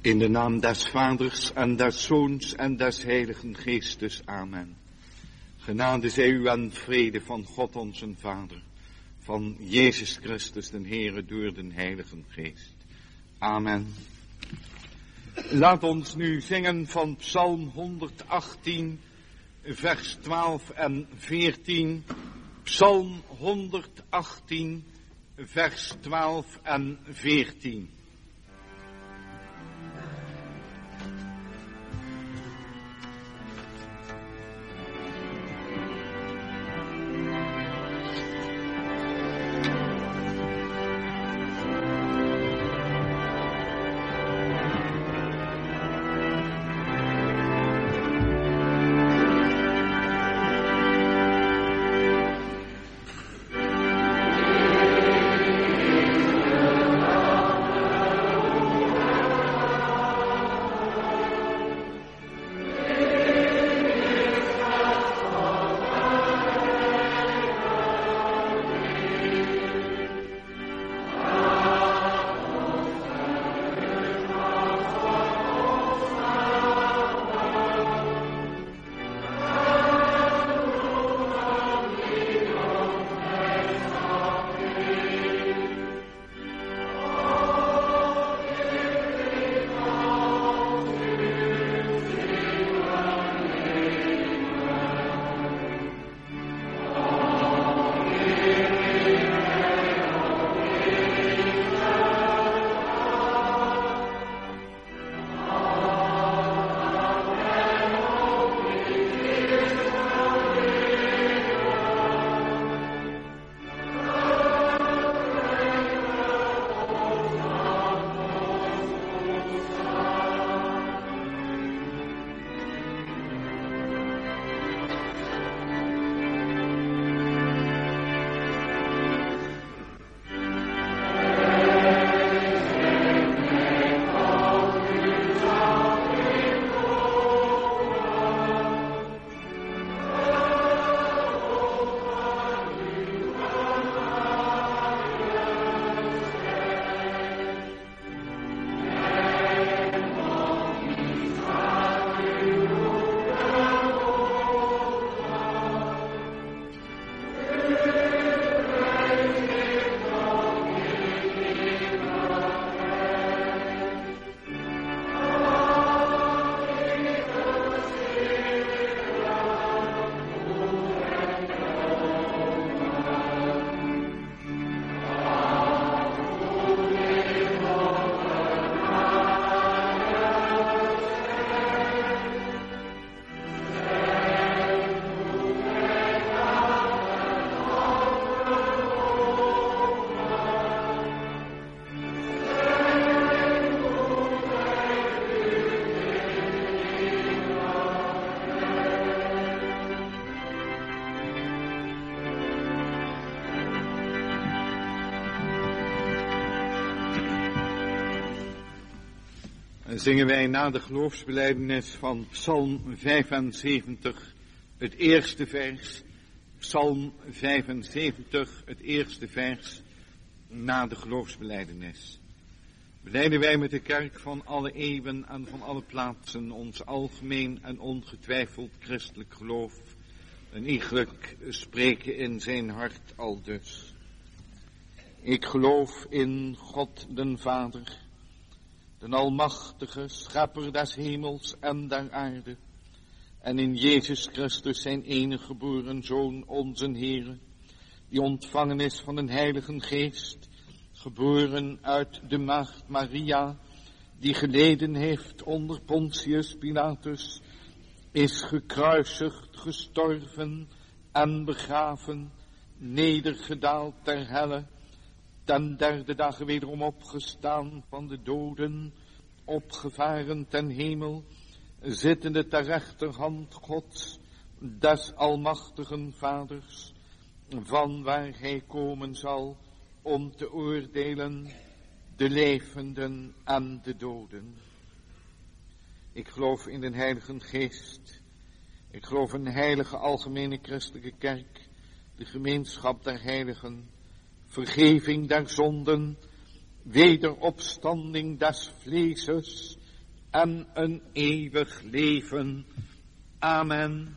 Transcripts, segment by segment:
In de naam des Vaders en des Zoons en des Heiligen Geestes. Amen. Genade zij u en vrede van God onze Vader, van Jezus Christus den Heere door den Heiligen Geest. Amen. Laat ons nu zingen van Psalm 118, vers 12 en 14. Psalm 118, vers 12 en 14. Zingen wij na de geloofsbelijdenis van Psalm 75, het eerste vers. Psalm 75, het eerste vers, na de geloofsbelijdenis. Belijden wij met de kerk van alle eeuwen en van alle plaatsen ons algemeen en ongetwijfeld christelijk geloof. En iegelijk spreken in zijn hart aldus. Ik geloof in God den Vader, den almachtige schepper des hemels en der aarde, en in Jezus Christus zijn enige geboren Zoon, onze Heere, die ontvangen is van den Heiligen Geest, geboren uit de maagd Maria, die geleden heeft onder Pontius Pilatus, is gekruisigd, gestorven en begraven, nedergedaald ter helle, ten derde dag wederom opgestaan van de doden, opgevaren ten hemel, zittende ter rechterhand Gods, des almachtigen Vaders, van waar hij komen zal om te oordelen de levenden en de doden. Ik geloof in de Heilige Geest. Ik geloof in de heilige algemene christelijke kerk, de gemeenschap der heiligen, vergeving der zonden, wederopstanding des vleeses en een eeuwig leven. Amen.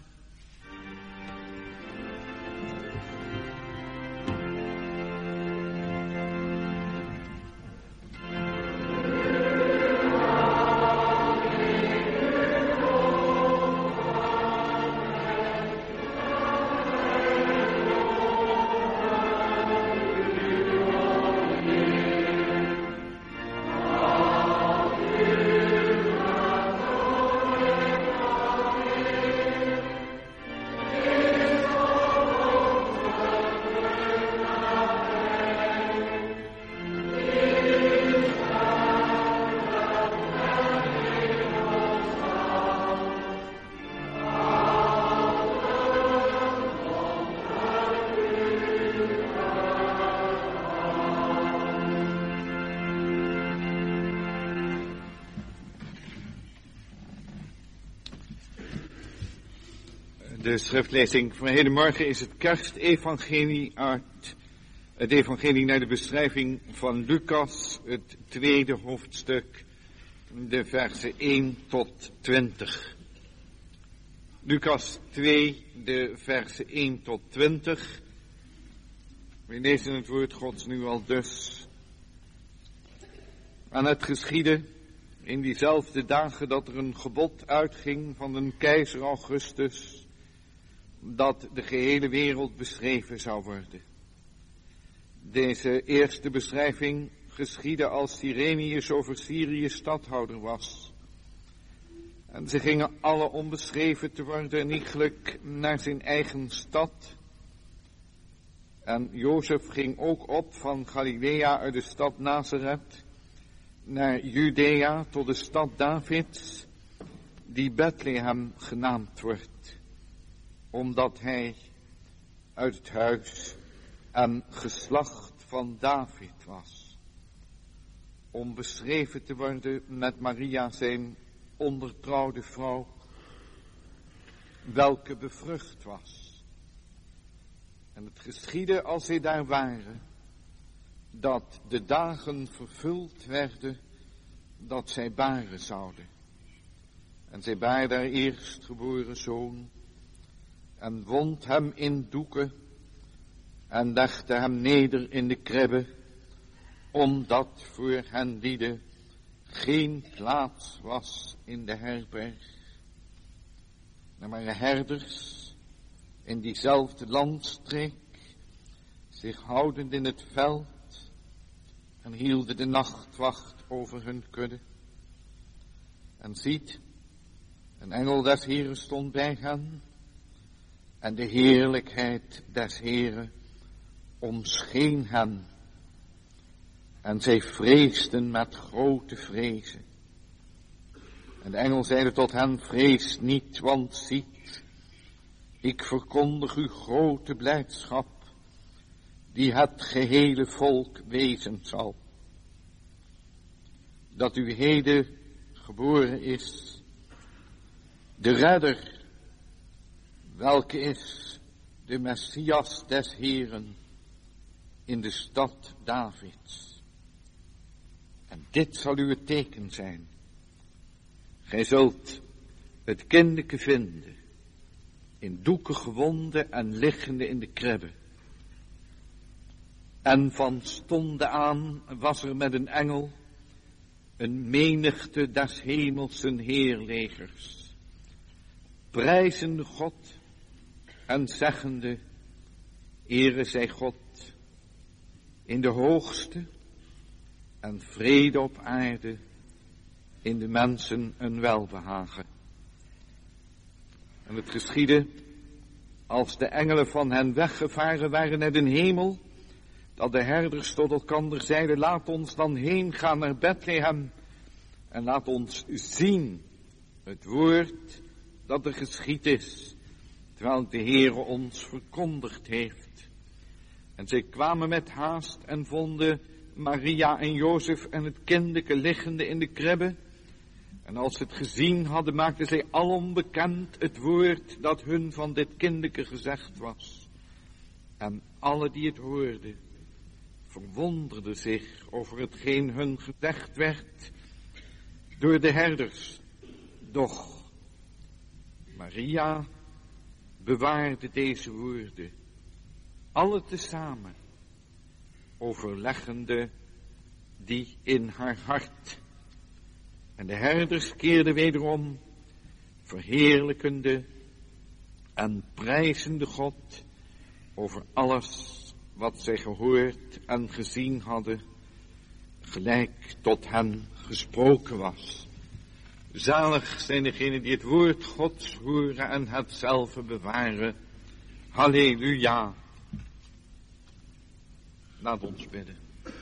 De schriftlezing van hedenmorgen is het kerstevangelie uit het evangelie naar de beschrijving van Lucas, het tweede hoofdstuk, de versen 1 tot 20. Lucas 2, de versen 1 tot 20. We lezen het woord Gods nu al dus. En het geschiedde in diezelfde dagen dat er een gebod uitging van de keizer Augustus, dat de gehele wereld beschreven zou worden. Deze eerste beschrijving geschiedde als Cyrenius over Syrië stadhouder was. En ze gingen alle om beschreven te worden en iegelijk naar zijn eigen stad. En Jozef ging ook op van Galilea uit de stad Nazareth naar Judea tot de stad Davids, die Bethlehem genaamd wordt, omdat hij uit het huis en geslacht van David was, om beschreven te worden met Maria zijn ondertrouwde vrouw, welke bevrucht was. En het geschiedde als zij daar waren, dat de dagen vervuld werden, dat zij baren zouden. En zij baarde haar eerstgeboren zoon, en wond hem in doeken, en legde hem neder in de kribbe, omdat voor hen lieden geen plaats was in de herberg. Er waren herders in diezelfde landstreek, zich houdend in het veld, en hielden de nachtwacht over hun kudde. En ziet, een engel des Heren stond bij hen, en de heerlijkheid des Heren omscheen hen. En zij vreesden met grote vrezen. En de engel zeide tot hen, vrees niet, want ziet, ik verkondig u grote blijdschap, die het gehele volk wezen zal. Dat u heden geboren is, de redder, welke is de Messias des Heren in de stad Davids. En dit zal uw teken zijn. Gij zult het kindeke vinden, in doeken gewonden en liggende in de kribbe. En van stonden aan was er met een engel een menigte des hemelsen heerlegers, prijzende God en zeggende, ere zij God in de hoogste en vrede op aarde in de mensen een welbehagen. En het geschiedde, als de engelen van hen weggevaren waren naar de hemel, dat de herders tot elkander zeiden, laat ons dan heen gaan naar Bethlehem en laat ons zien het woord dat er geschied is, terwijl de Heere ons verkondigd heeft. En zij kwamen met haast en vonden Maria en Jozef en het kindeke liggende in de kribbe. En als ze het gezien hadden, maakten zij alom bekend het woord dat hun van dit kindeke gezegd was. En alle die het hoorden, verwonderden zich over hetgeen hun gezegd werd. door de herders. Doch Maria bewaarde deze woorden, alle tezamen, overleggende die in haar hart. En de herders keerden wederom, verheerlijkende en prijzende God over alles wat zij gehoord en gezien hadden, gelijk tot hen gesproken was. Zalig zijn degenen die het woord Gods horen en hetzelfde bewaren. Halleluja. Laat ons bidden.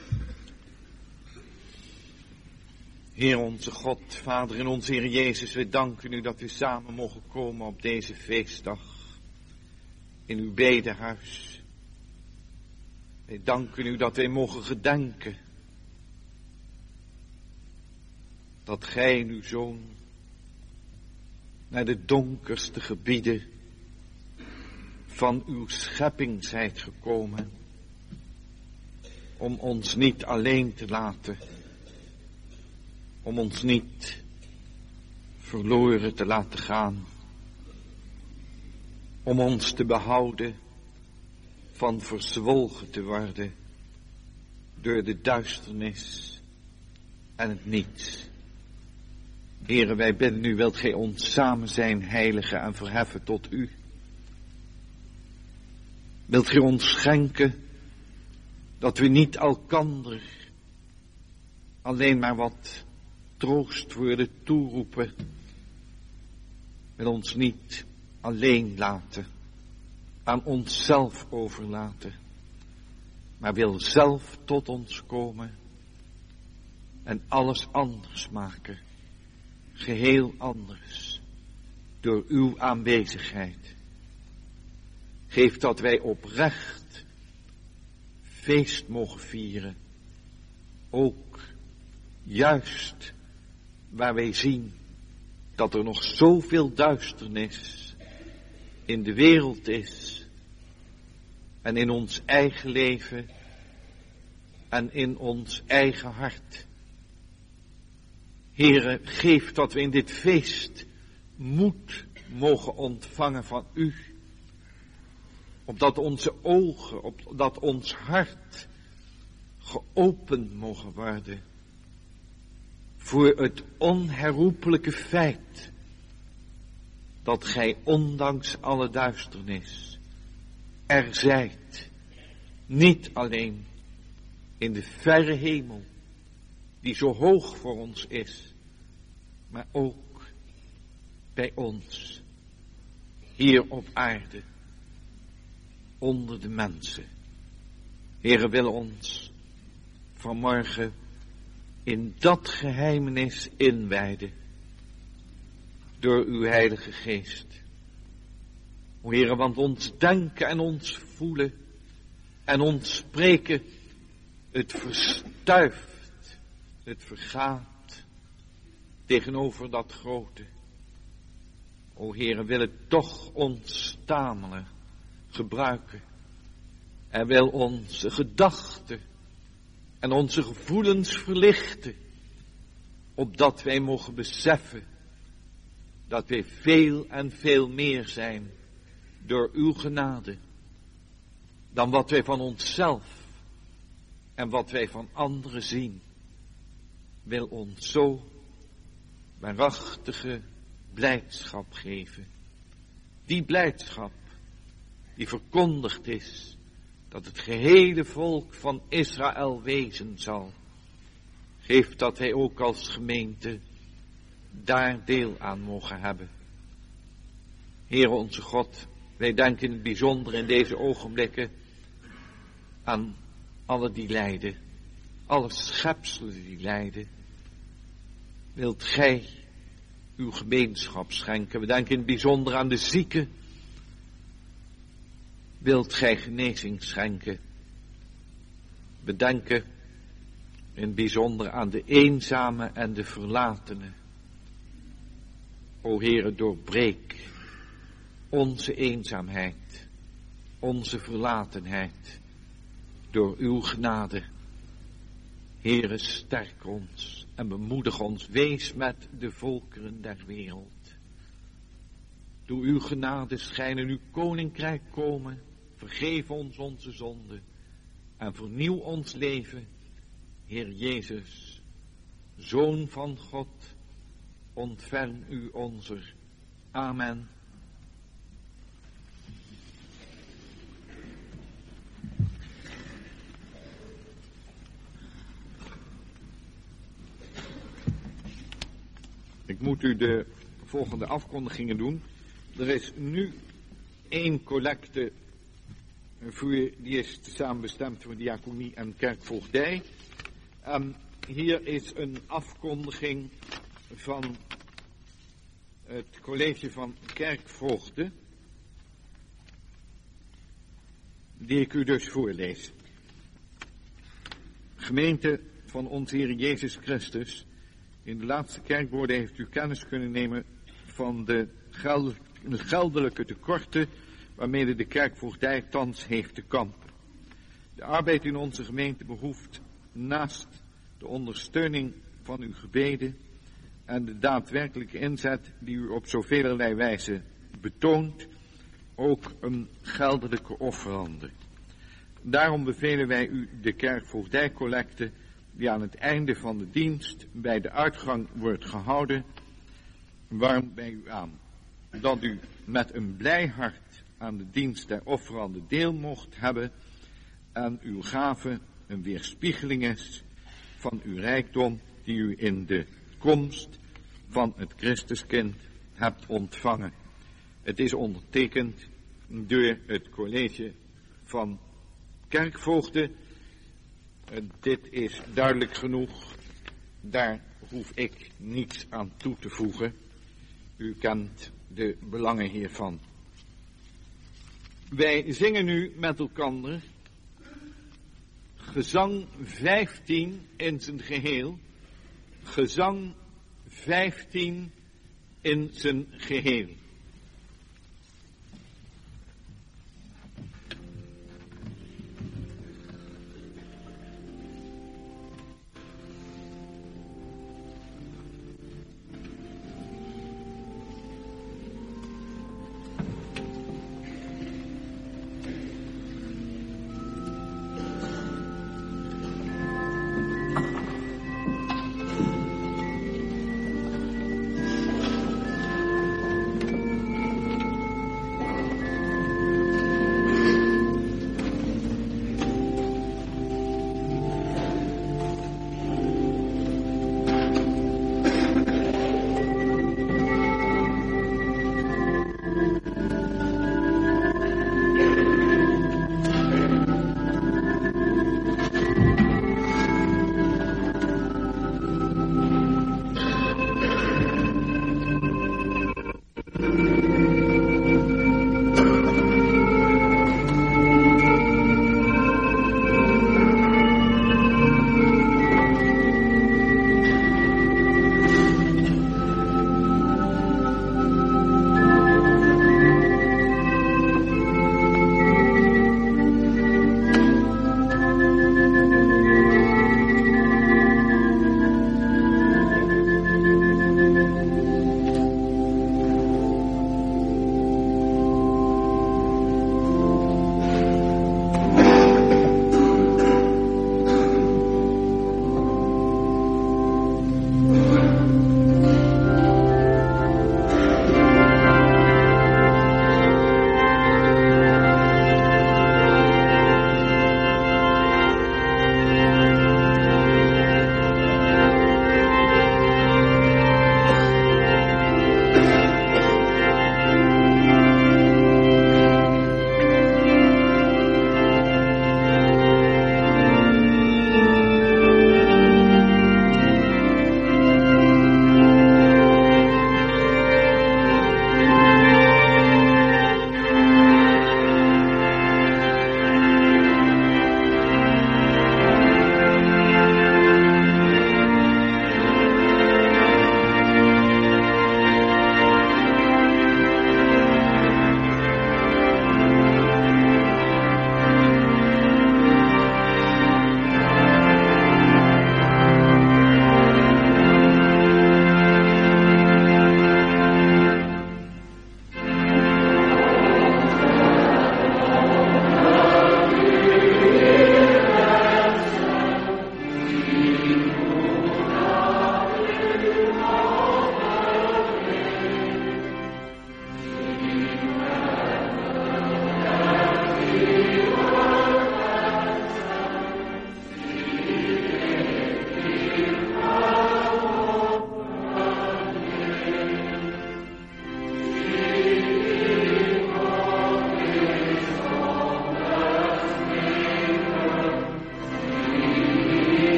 Heer onze God, Vader en onze Heer Jezus, wij danken u dat we samen mogen komen op deze feestdag in uw bedehuis. Wij danken u dat wij mogen gedenken dat gij en uw Zoon naar de donkerste gebieden van uw schepping zijt gekomen, om ons niet alleen te laten, om ons niet verloren te laten gaan, om ons te behouden van verzwolgen te worden door de duisternis en het niets. Here, wij bidden u, wilt gij ons samen zijn heiligen en verheffen tot u? Wilt gij ons schenken dat we niet elkander alleen maar wat troostwoorden toeroepen, wil ons niet alleen laten, aan onszelf overlaten, maar wil zelf tot ons komen en alles anders maken, geheel anders, door uw aanwezigheid. Geef dat wij oprecht feest mogen vieren, ook juist waar wij zien dat er nog zoveel duisternis in de wereld is en in ons eigen leven en in ons eigen hart. Heere, geef dat we in dit feest moed mogen ontvangen van u, opdat onze ogen, opdat ons hart geopend mogen worden voor het onherroepelijke feit dat gij ondanks alle duisternis er zijt, niet alleen in de verre hemel die zo hoog voor ons is, maar ook bij ons hier op aarde onder de mensen. Heere, wil ons vanmorgen in dat geheimenis inwijden door uw Heilige Geest. O Heere, want ons denken en ons voelen en ons spreken, het verstuift, het vergaat tegenover dat grote. O Heere, wil het toch ons tamelen gebruiken en wil onze gedachten en onze gevoelens verlichten, opdat wij mogen beseffen dat wij veel en veel meer zijn door uw genade dan wat wij van onszelf en wat wij van anderen zien. Wil ons zo waarachtige blijdschap geven. Die blijdschap die verkondigd is dat het gehele volk van Israël wezen zal. Geef dat wij ook als gemeente daar deel aan mogen hebben. Heere onze God, wij denken in het bijzonder in deze ogenblikken aan alle die lijden, alle schepselen die lijden. Wilt gij uw gemeenschap schenken? We denken in het bijzonder aan de zieken. Wilt gij genezing schenken? We denken in het bijzonder aan de eenzame en de verlatene. O Heere, doorbreek onze eenzaamheid, onze verlatenheid door uw genade. Heere, sterk ons en bemoedig ons. Wees met de volkeren der wereld. Door uw genade schijnen uw koninkrijk komen. Vergeef ons onze zonden en vernieuw ons leven. Heer Jezus, Zoon van God, ontferm u onzer. Amen. Ik moet u de volgende afkondigingen doen. Er is nu 1 collecte die is tezamen bestemd voor diaconie en kerkvoogdij. Hier is een afkondiging van het college van kerkvoogden, die ik u dus voorlees. Gemeente van onze Heer Jezus Christus, in de laatste kerkwoorden heeft u kennis kunnen nemen van de geldelijke tekorten waarmee de kerkvoogdij thans heeft te kampen. De arbeid in onze gemeente behoeft naast de ondersteuning van uw gebeden en de daadwerkelijke inzet die u op zovelerlei wijze betoont, ook een geldelijke offerande. Daarom bevelen wij u de kerkvoogdijcollecte die aan het einde van de dienst bij de uitgang wordt gehouden, warm bij u aan. Dat u met een blij hart aan de dienst der offerande deel mocht hebben en uw gave een weerspiegeling is van uw rijkdom die u in de komst van het Christuskind hebt ontvangen. Het is ondertekend door het college van kerkvoogden. Dit is duidelijk genoeg, daar hoef ik niets aan toe te voegen. U kent de belangen hiervan. Wij zingen nu met elkaar gezang 15 in zijn geheel. Gezang 15 in zijn geheel.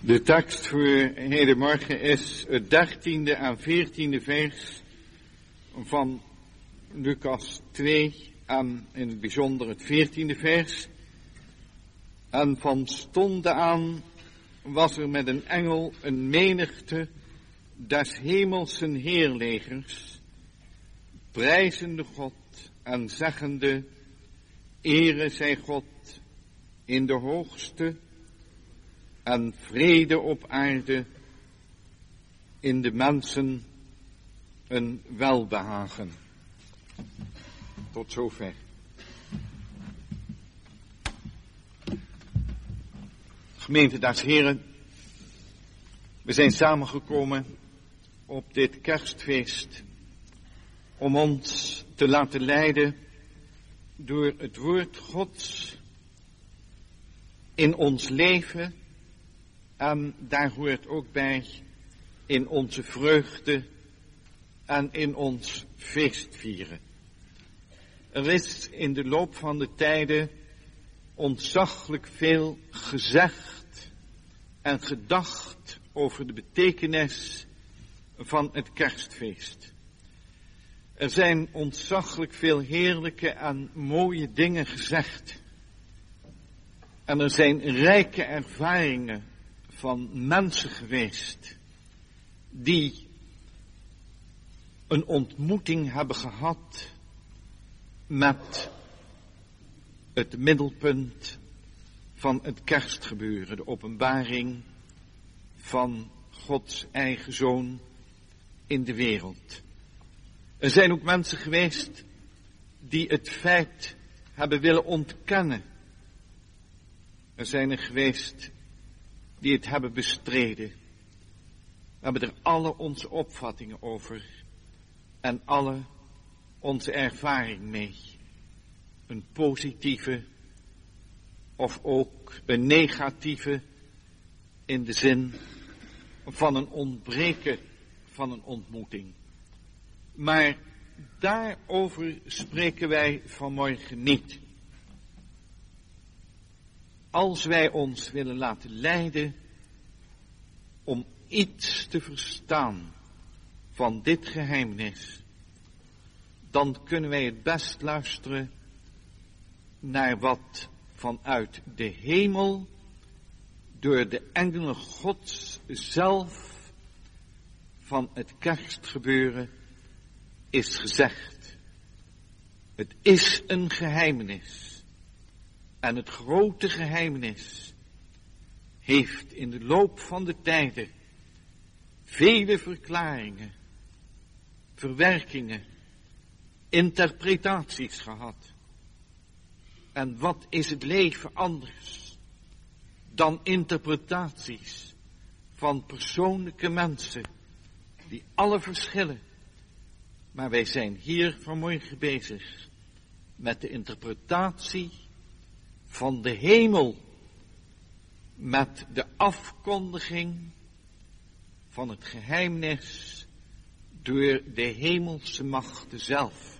De tekst voor hedenmorgen is het 13e en 14e vers van Lucas 2 en in het bijzonder het 14e vers. En van stonden aan was er met een engel een menigte des hemelsen heerlegers, prijzende God en zeggende, ere zij God in de hoogste en vrede op aarde in de mensen een welbehagen. Tot zover. Gemeente des Heren, we zijn samengekomen op dit kerstfeest om ons te laten leiden door het woord Gods in ons leven en daar hoort ook bij in onze vreugde en in ons feestvieren. Er is in de loop van de tijden ontzaglijk veel gezegd en gedacht over de betekenis van het kerstfeest. Er zijn ontzaglijk veel heerlijke en mooie dingen gezegd. En er zijn rijke ervaringen van mensen geweest die een ontmoeting hebben gehad met het middelpunt van het kerstgebeuren, de openbaring van Gods eigen Zoon in de wereld. Er zijn ook mensen geweest die het feit hebben willen ontkennen. Er zijn er geweest die het hebben bestreden. We hebben er alle onze opvattingen over en alle onze ervaring mee. Een positieve of ook een negatieve in de zin van een ontbreken van een ontmoeting. Maar daarover spreken wij vanmorgen niet. Als wij ons willen laten leiden om iets te verstaan van dit geheimnis, dan kunnen wij het best luisteren naar wat vanuit de hemel door de engelen Gods zelf van het kerstgebeuren is gezegd. Het is een geheimnis. En het grote geheimnis heeft in de loop van de tijden vele verklaringen, verwerkingen, interpretaties gehad. En wat is het leven anders dan interpretaties van persoonlijke mensen die alle verschillen. Maar wij zijn hier vanmorgen bezig met de interpretatie van de hemel, met de afkondiging van het geheimnis door de hemelse machten zelf.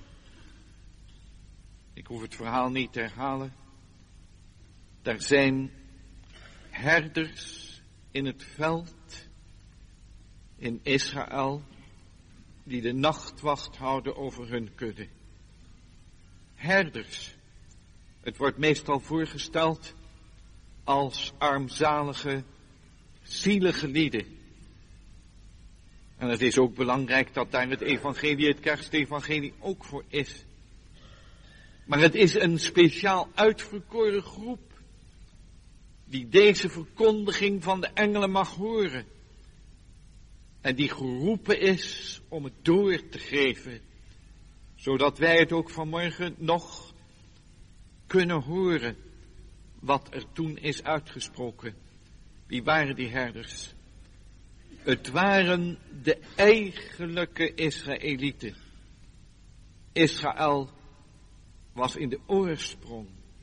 Ik hoef het verhaal niet te herhalen. Er zijn herders in het veld in Israël die de nachtwacht houden over hun kudde. Herders. Het wordt meestal voorgesteld als armzalige, zielige lieden. En het is ook belangrijk dat daar het evangelie, het kerstevangelie ook voor is. Maar het is een speciaal uitverkoren groep die deze verkondiging van de engelen mag horen. En die geroepen is om het door te geven, zodat wij het ook vanmorgen nog kunnen horen wat er toen is uitgesproken. Wie waren die herders? Het waren de eigenlijke Israëlieten. Israël was in de oorsprong,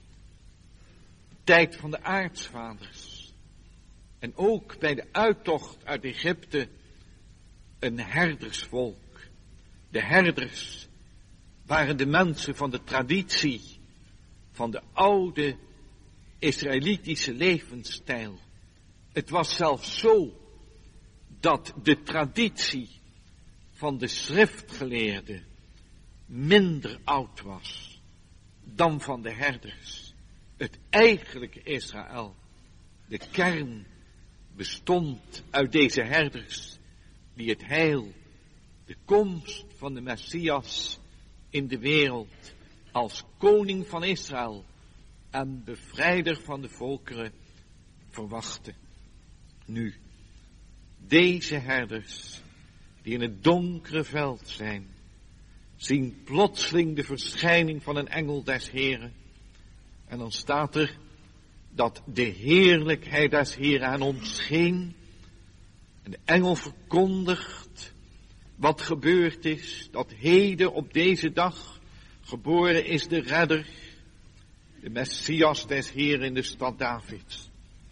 tijd van de aartsvaders. En ook bij de uittocht uit Egypte een herdersvolk. De herders waren de mensen van de traditie, van de oude Israëlitische levensstijl. Het was zelfs zo dat de traditie van de schriftgeleerden minder oud was dan van de herders. Het eigenlijke Israël, de kern, bestond uit deze herders die het heil, de komst van de Messias in de wereld als koning van Israël en bevrijder van de volkeren verwachten. Nu, deze herders die in het donkere veld zijn, zien plotseling de verschijning van een engel des Heren. En dan staat er dat de heerlijkheid des Heren hen omscheen. En de engel verkondigt wat gebeurd is, dat heden op deze dag geboren is de redder, de Messias des Heren in de stad Davids.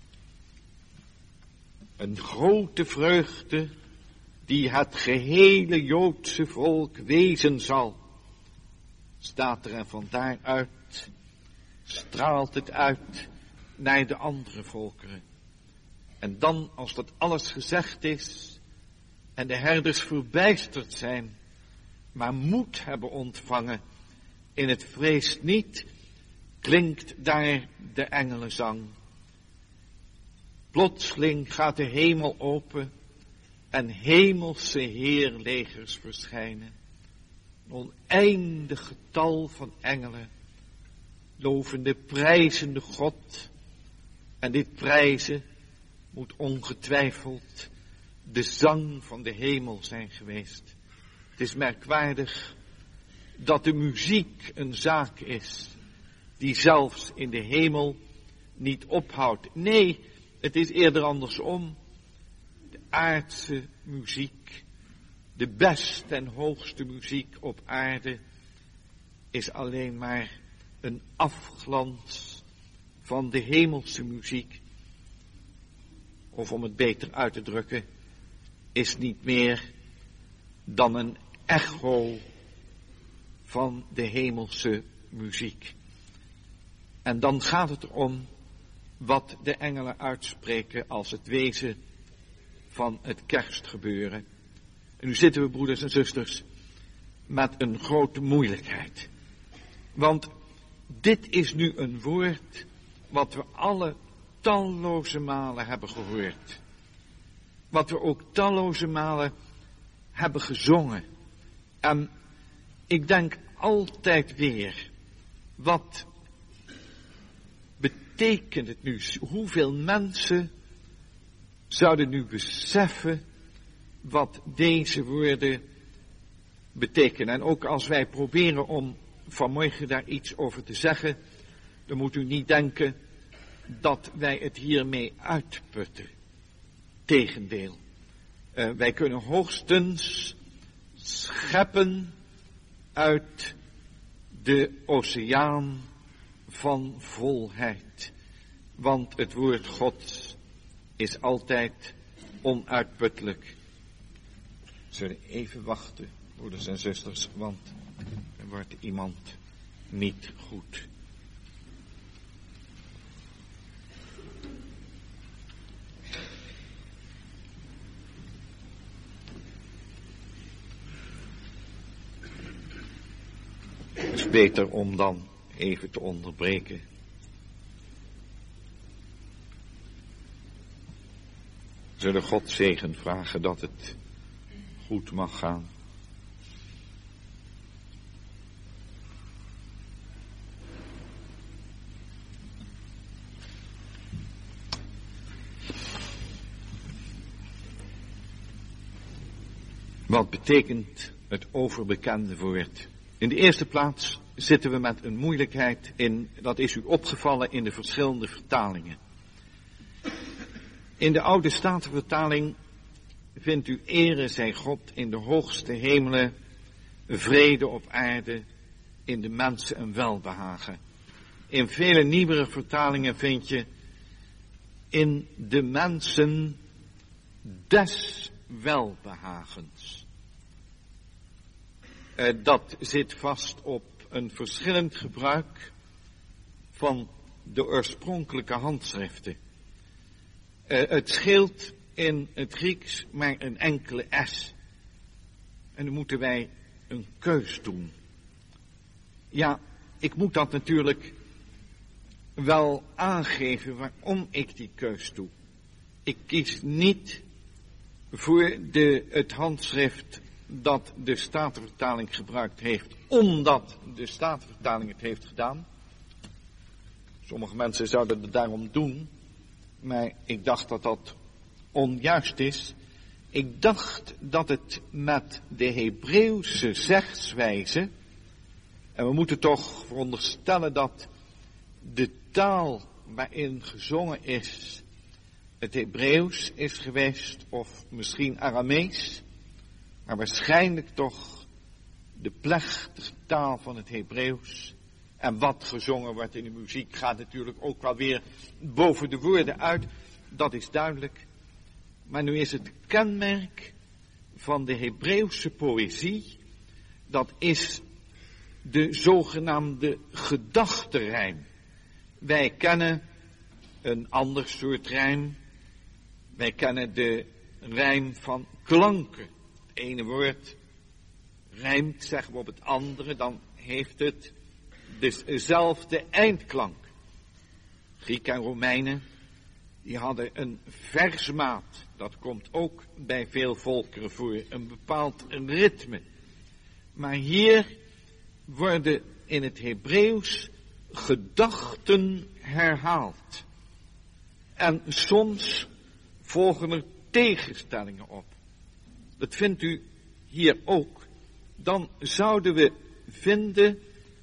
Een grote vreugde die het gehele Joodse volk wezen zal. Staat er en van daaruit straalt het uit naar de andere volkeren. En dan, als dat alles gezegd is en de herders verbijsterd zijn, maar moed hebben ontvangen in het vrees niet, klinkt daar de engelenzang. Plotseling gaat de hemel open en hemelse heerlegers verschijnen. Een oneindig getal van engelen, lovende, prijzende God. En dit prijzen moet ongetwijfeld de zang van de hemel zijn geweest. Het is merkwaardig dat de muziek een zaak is die zelfs in de hemel niet ophoudt. Nee, het is eerder andersom. De aardse muziek, de beste en hoogste muziek op aarde, is alleen maar een afglans van de hemelse muziek. Of om het beter uit te drukken, is niet meer dan een echo van de hemelse muziek. En dan gaat het erom wat de engelen uitspreken als het wezen van het kerstgebeuren. En nu zitten we, broeders en zusters, met een grote moeilijkheid. Want dit is nu een woord wat we alle talloze malen hebben gehoord. Wat we ook talloze malen hebben gezongen. En ik denk altijd weer, wat betekent het nu? Hoeveel mensen zouden nu beseffen wat deze woorden betekenen? En ook als wij proberen om vanmorgen daar iets over te zeggen, dan moet u niet denken dat wij het hiermee uitputten. Tegendeel. Wij kunnen hoogstens scheppen uit de oceaan van volheid. Want het woord Gods is altijd onuitputtelijk. We zullen even wachten, broeders en zusters, want er wordt iemand niet goed. Het is beter om dan even te onderbreken. We zullen God zegen vragen dat het goed mag gaan. Wat betekent het overbekende woord? In de eerste plaats zitten we met een moeilijkheid in, dat is u opgevallen in de verschillende vertalingen. In de Oude Statenvertaling vindt u ere zij God in de hoogste hemelen, vrede op aarde, in de mensen een welbehagen. In vele nieuwere vertalingen vind je in de mensen des welbehagens. Dat zit vast op een verschillend gebruik van de oorspronkelijke handschriften. Het scheelt in het Grieks maar een enkele S. En dan moeten wij een keus doen. Ja, ik moet dat natuurlijk wel aangeven waarom ik die keus doe. Ik kies niet voor het handschrift dat de Statenvertaling gebruikt heeft, omdat de Statenvertaling het heeft gedaan. Sommige mensen zouden het daarom doen, maar ik dacht dat dat onjuist is. Ik dacht dat het met de Hebreeuwse zegswijze, en we moeten toch veronderstellen dat de taal waarin gezongen is, het Hebreeuws is geweest, of misschien Aramees, maar waarschijnlijk toch de plechtige taal van het Hebreeuws. En wat gezongen wordt in de muziek gaat natuurlijk ook wel weer boven de woorden uit, dat is duidelijk. Maar nu is het kenmerk van de Hebreeuwse poëzie, dat is de zogenaamde gedachtenrijm. Wij kennen een ander soort rijm. Wij kennen de rijm van klanken. Het ene woord rijmt, zeggen we, op het andere, dan heeft het dezelfde eindklank. Grieken en Romeinen, die hadden een versmaat. Dat komt ook bij veel volkeren voor, een bepaald ritme. Maar hier worden in het Hebreeuws gedachten herhaald. En soms volgen er tegenstellingen op. Dat vindt u hier ook. Dan zouden we vinden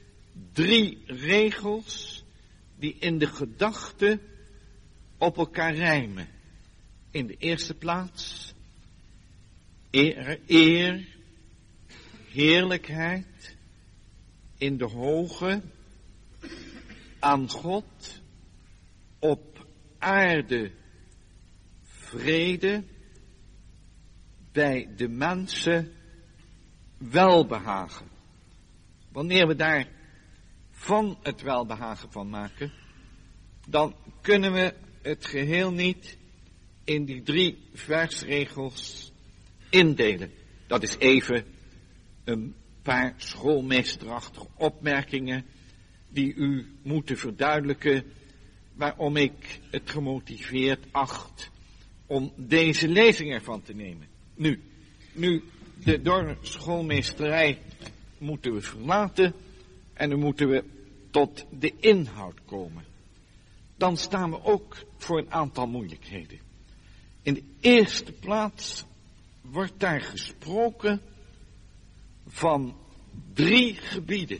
3 regels die in de gedachte op elkaar rijmen. In de eerste plaats eer, heerlijkheid in de hoge, aan God, op aarde vrede, bij de mensen welbehagen. Wanneer we daar van het welbehagen van maken, dan kunnen we het geheel niet in die 3 versregels indelen. Dat is even een paar schoolmeesterachtige opmerkingen die u moeten verduidelijken waarom ik het gemotiveerd acht om deze lezing ervan te nemen. Nu de dorre schoolmeesterij moeten we verlaten en dan moeten we tot de inhoud komen. Dan staan we ook voor een aantal moeilijkheden. In de eerste plaats wordt daar gesproken van 3 gebieden.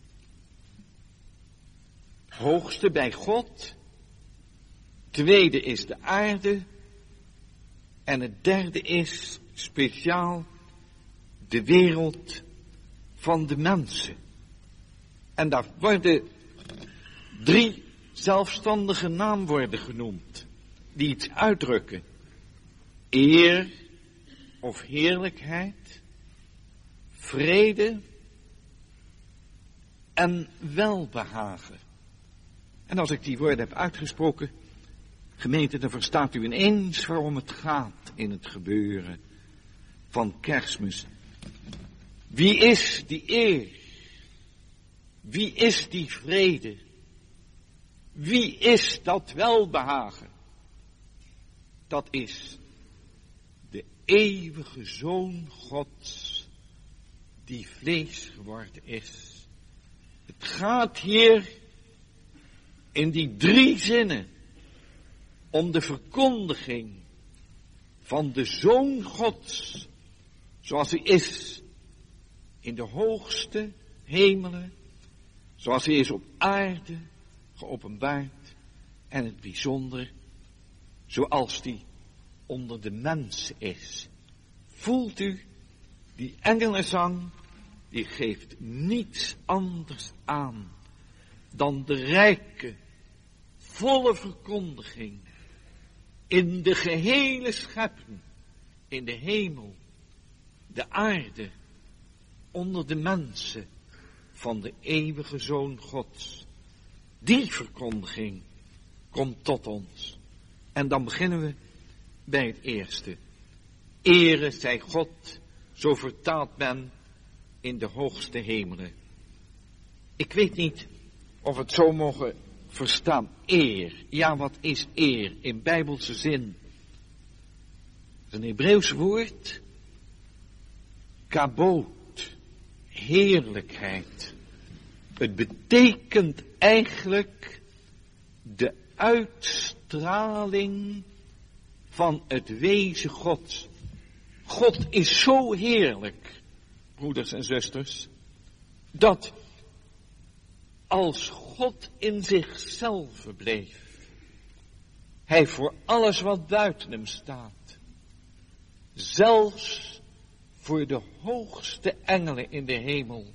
Het hoogste bij God, tweede is de aarde en het derde is speciaal de wereld van de mensen. En daar worden 3 zelfstandige naamwoorden genoemd, die iets uitdrukken. Eer of heerlijkheid, vrede en welbehagen. En als ik die woorden heb uitgesproken, gemeente, dan verstaat u ineens waarom het gaat in het gebeuren van Kerstmis. Wie is die eer? Wie is die vrede? Wie is dat welbehagen? Dat is de eeuwige Zoon Gods, die vlees geworden is. Het gaat hier in die 3 zinnen om de verkondiging van de Zoon Gods, zoals hij is in de hoogste hemelen, zoals hij is op aarde geopenbaard, en het bijzonder, zoals die onder de mensen is. Voelt u, die engelenzang, die geeft niets anders aan dan de rijke, volle verkondiging in de gehele schepping, in de hemel, de aarde, onder de mensen van de eeuwige Zoon Gods. Die verkondiging komt tot ons. En dan beginnen we bij het eerste. Ere zij God, zo vertaalt men in de hoogste hemelen. Ik weet niet of we het zo mogen verstaan. Eer. Ja, wat is eer in bijbelse zin? Het is een Hebreeuws woord. Kaboot. Heerlijkheid. Het betekent eigenlijk de uitstraling van het wezen Gods. God is zo heerlijk, broeders en zusters, dat als God in zichzelf bleef, hij voor alles wat buiten hem staat, zelfs voor de hoogste engelen in de hemel,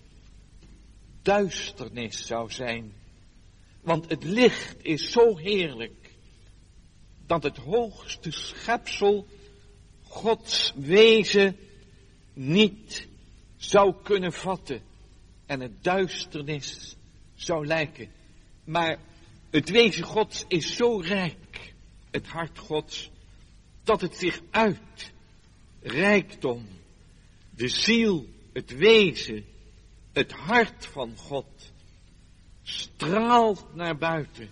duisternis zou zijn. Want het licht is zo heerlijk, dat het hoogste schepsel Gods wezen niet zou kunnen vatten en het duisternis zou lijken. Maar het wezen Gods is zo rijk, het hart Gods, dat het zich uit, rijkdom, de ziel, het wezen, het hart van God, straalt naar buiten.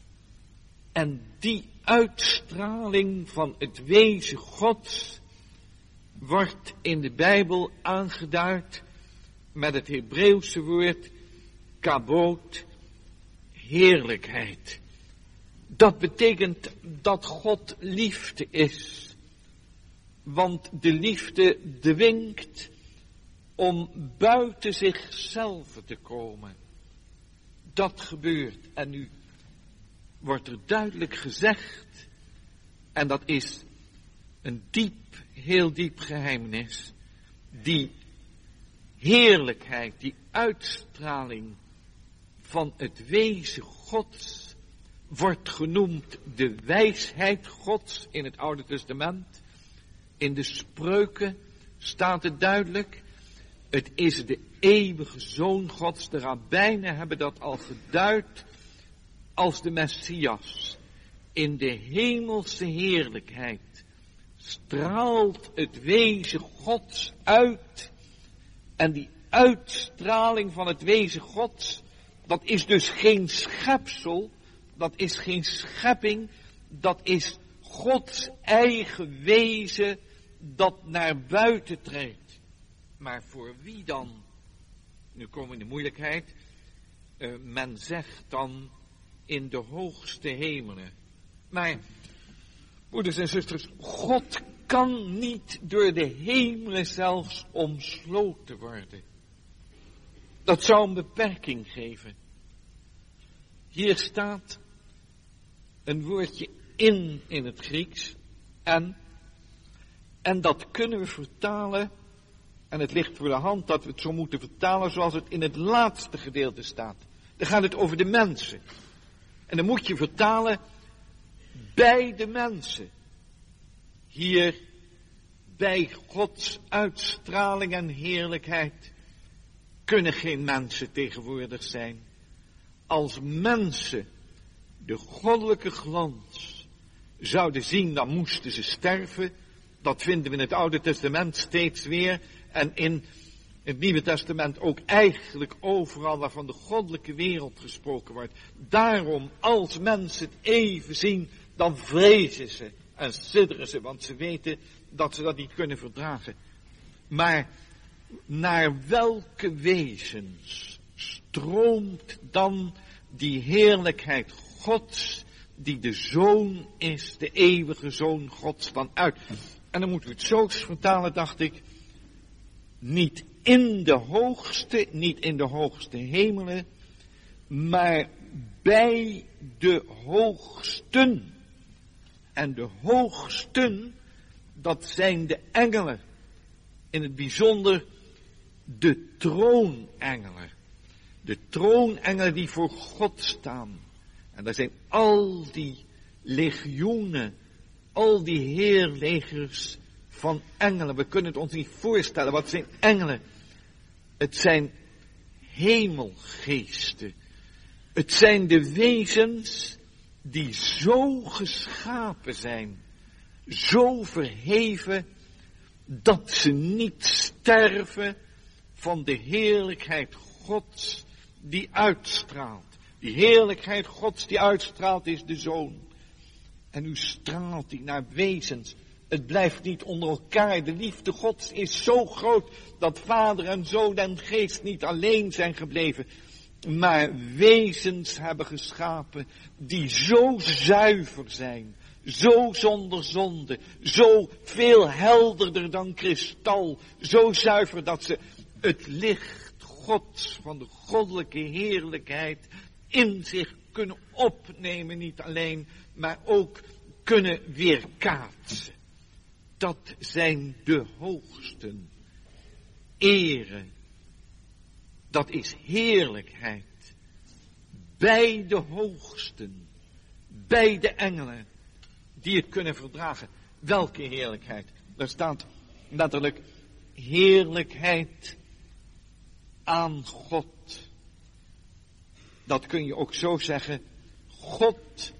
En die uitstraling van het wezen Gods wordt in de Bijbel aangeduid met het Hebreeuwse woord kaboot, heerlijkheid. Dat betekent dat God liefde is. Want de liefde dwingt om buiten zichzelf te komen. Dat gebeurt. En nu wordt er duidelijk gezegd, en dat is een diep, heel diep geheimnis, die heerlijkheid, die uitstraling van het wezen Gods wordt genoemd de wijsheid Gods in het Oude Testament. In de Spreuken staat het duidelijk. Het is de eeuwige Zoon Gods. De rabbijnen hebben dat al geduid als de Messias. In de hemelse heerlijkheid straalt het wezen Gods uit. En die uitstraling van het wezen Gods, dat is dus geen schepsel, dat is geen schepping, dat is Gods eigen wezen dat naar buiten treedt. Maar voor wie dan? Nu komen we in de moeilijkheid. Men zegt dan in de hoogste hemelen. Maar, broeders en zusters, God kan niet door de hemelen zelfs omsloten worden. Dat zou een beperking geven. Hier staat een woordje in het Grieks. En dat kunnen we vertalen. En het ligt voor de hand dat we het zo moeten vertalen zoals het in het laatste gedeelte staat. Dan gaat het over de mensen. En dan moet je vertalen bij de mensen. Hier bij Gods uitstraling en heerlijkheid kunnen geen mensen tegenwoordig zijn. Als mensen de goddelijke glans zouden zien, dan moesten ze sterven. Dat vinden we in het Oude Testament steeds weer. En in het Nieuwe Testament ook eigenlijk overal waarvan de goddelijke wereld gesproken wordt. Daarom, als mensen het even zien, dan vrezen ze en sidderen ze, want ze weten dat ze dat niet kunnen verdragen. Maar naar welke wezens stroomt dan die heerlijkheid Gods, die de Zoon is, de eeuwige Zoon Gods, dan uit? En dan moeten we het zo vertalen, dacht ik. Niet in de hoogste hemelen, maar bij de hoogsten. En de hoogsten, dat zijn de engelen. In het bijzonder de troonengelen. De troonengelen die voor God staan. En daar zijn al die legioenen, al die heerlegers van engelen. We kunnen het ons niet voorstellen. Wat zijn engelen? Het zijn hemelgeesten. Het zijn de wezens die zo geschapen zijn, zo verheven, dat ze niet sterven van de heerlijkheid Gods die uitstraalt. Die heerlijkheid Gods die uitstraalt is de Zoon. En nu straalt die naar wezens. Het blijft niet onder elkaar. De liefde Gods is zo groot dat Vader en Zoon en Geest niet alleen zijn gebleven, maar wezens hebben geschapen die zo zuiver zijn, zo zonder zonde, zo veel helderder dan kristal, zo zuiver dat ze het licht Gods van de goddelijke heerlijkheid in zich kunnen opnemen, niet alleen, maar ook kunnen weerkaatsen. Dat zijn de hoogsten. Ere, dat is heerlijkheid. Bij de hoogsten, bij de engelen, die het kunnen verdragen. Welke heerlijkheid? Daar staat letterlijk heerlijkheid aan God. Dat kun je ook zo zeggen. God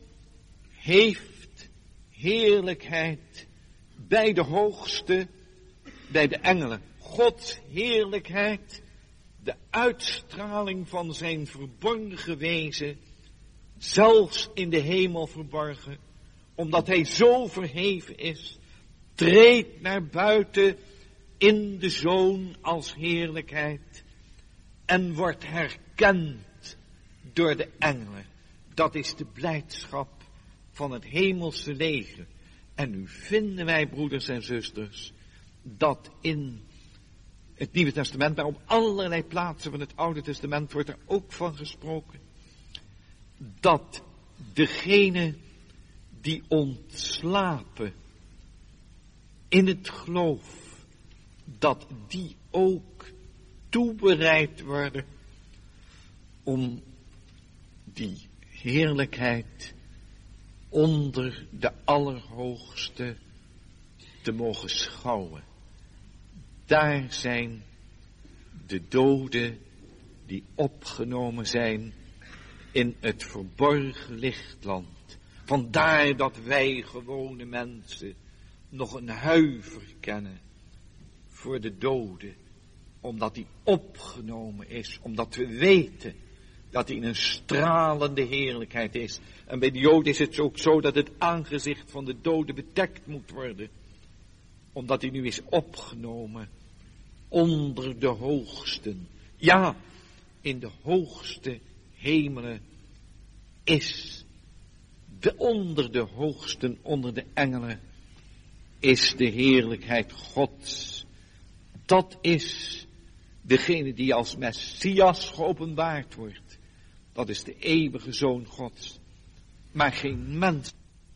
heeft heerlijkheid bij de hoogste, bij de engelen. Gods heerlijkheid, de uitstraling van zijn verborgen wezen, zelfs in de hemel verborgen, omdat hij zo verheven is, treedt naar buiten in de Zoon als heerlijkheid en wordt herkend door de engelen. Dat is de blijdschap van het hemelse leger. En nu vinden wij, broeders en zusters, dat in het Nieuwe Testament, maar op allerlei plaatsen van het Oude Testament wordt er ook van gesproken, dat degene die ontslapen in het geloof, dat die ook toebereid worden om die heerlijkheid onder de Allerhoogste te mogen schouwen. Daar zijn de doden die opgenomen zijn in het verborgen lichtland. Vandaar dat wij gewone mensen nog een huiver kennen voor de doden, omdat die opgenomen is, omdat we weten dat hij in een stralende heerlijkheid is. En bij de Joden is het ook zo dat het aangezicht van de doden bedekt moet worden, omdat hij nu is opgenomen onder de hoogsten. Ja, in de hoogste hemelen is onder de hoogsten, onder de engelen, is de heerlijkheid Gods. Dat is degene die als Messias geopenbaard wordt. Dat is de eeuwige Zoon Gods. Maar geen mens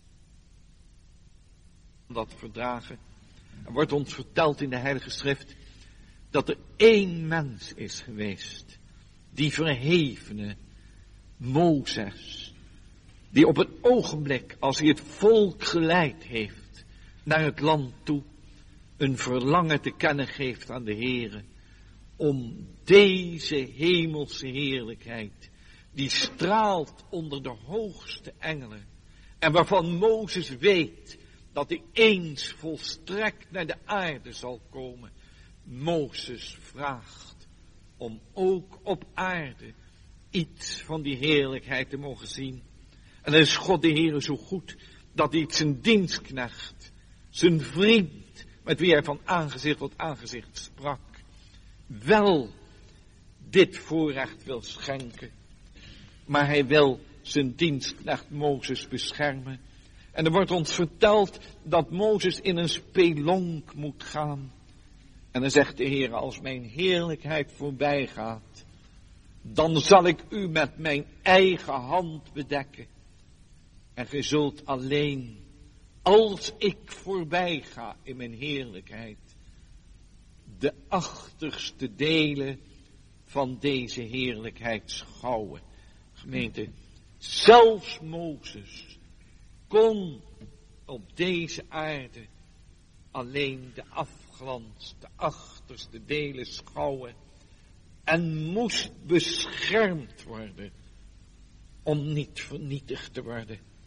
kan dat verdragen. Er wordt ons verteld in de Heilige Schrift dat er één mens is geweest, die verhevene Mozes, die op het ogenblik, als hij het volk geleid heeft naar het land toe, een verlangen te kennen geeft aan de Heere, om deze hemelse heerlijkheid, die straalt onder de hoogste engelen, en waarvan Mozes weet dat hij eens volstrekt naar de aarde zal komen. Mozes vraagt om ook op aarde iets van die heerlijkheid te mogen zien. En dan is God de Heere zo goed dat hij zijn dienstknecht, zijn vriend, met wie hij van aangezicht tot aangezicht sprak, wel dit voorrecht wil schenken. Maar hij wil zijn dienstknecht Mozes beschermen. En er wordt ons verteld dat Mozes in een spelonk moet gaan. En dan zegt de Heer, als mijn heerlijkheid voorbij gaat, dan zal ik u met mijn eigen hand bedekken. En gij zult alleen, als ik voorbij ga in mijn heerlijkheid, de achterste delen van deze heerlijkheid schouwen. Gemeente, zelfs Mozes kon op deze aarde alleen de afglans, de achterste delen schouwen en moest beschermd worden om niet vernietigd te worden.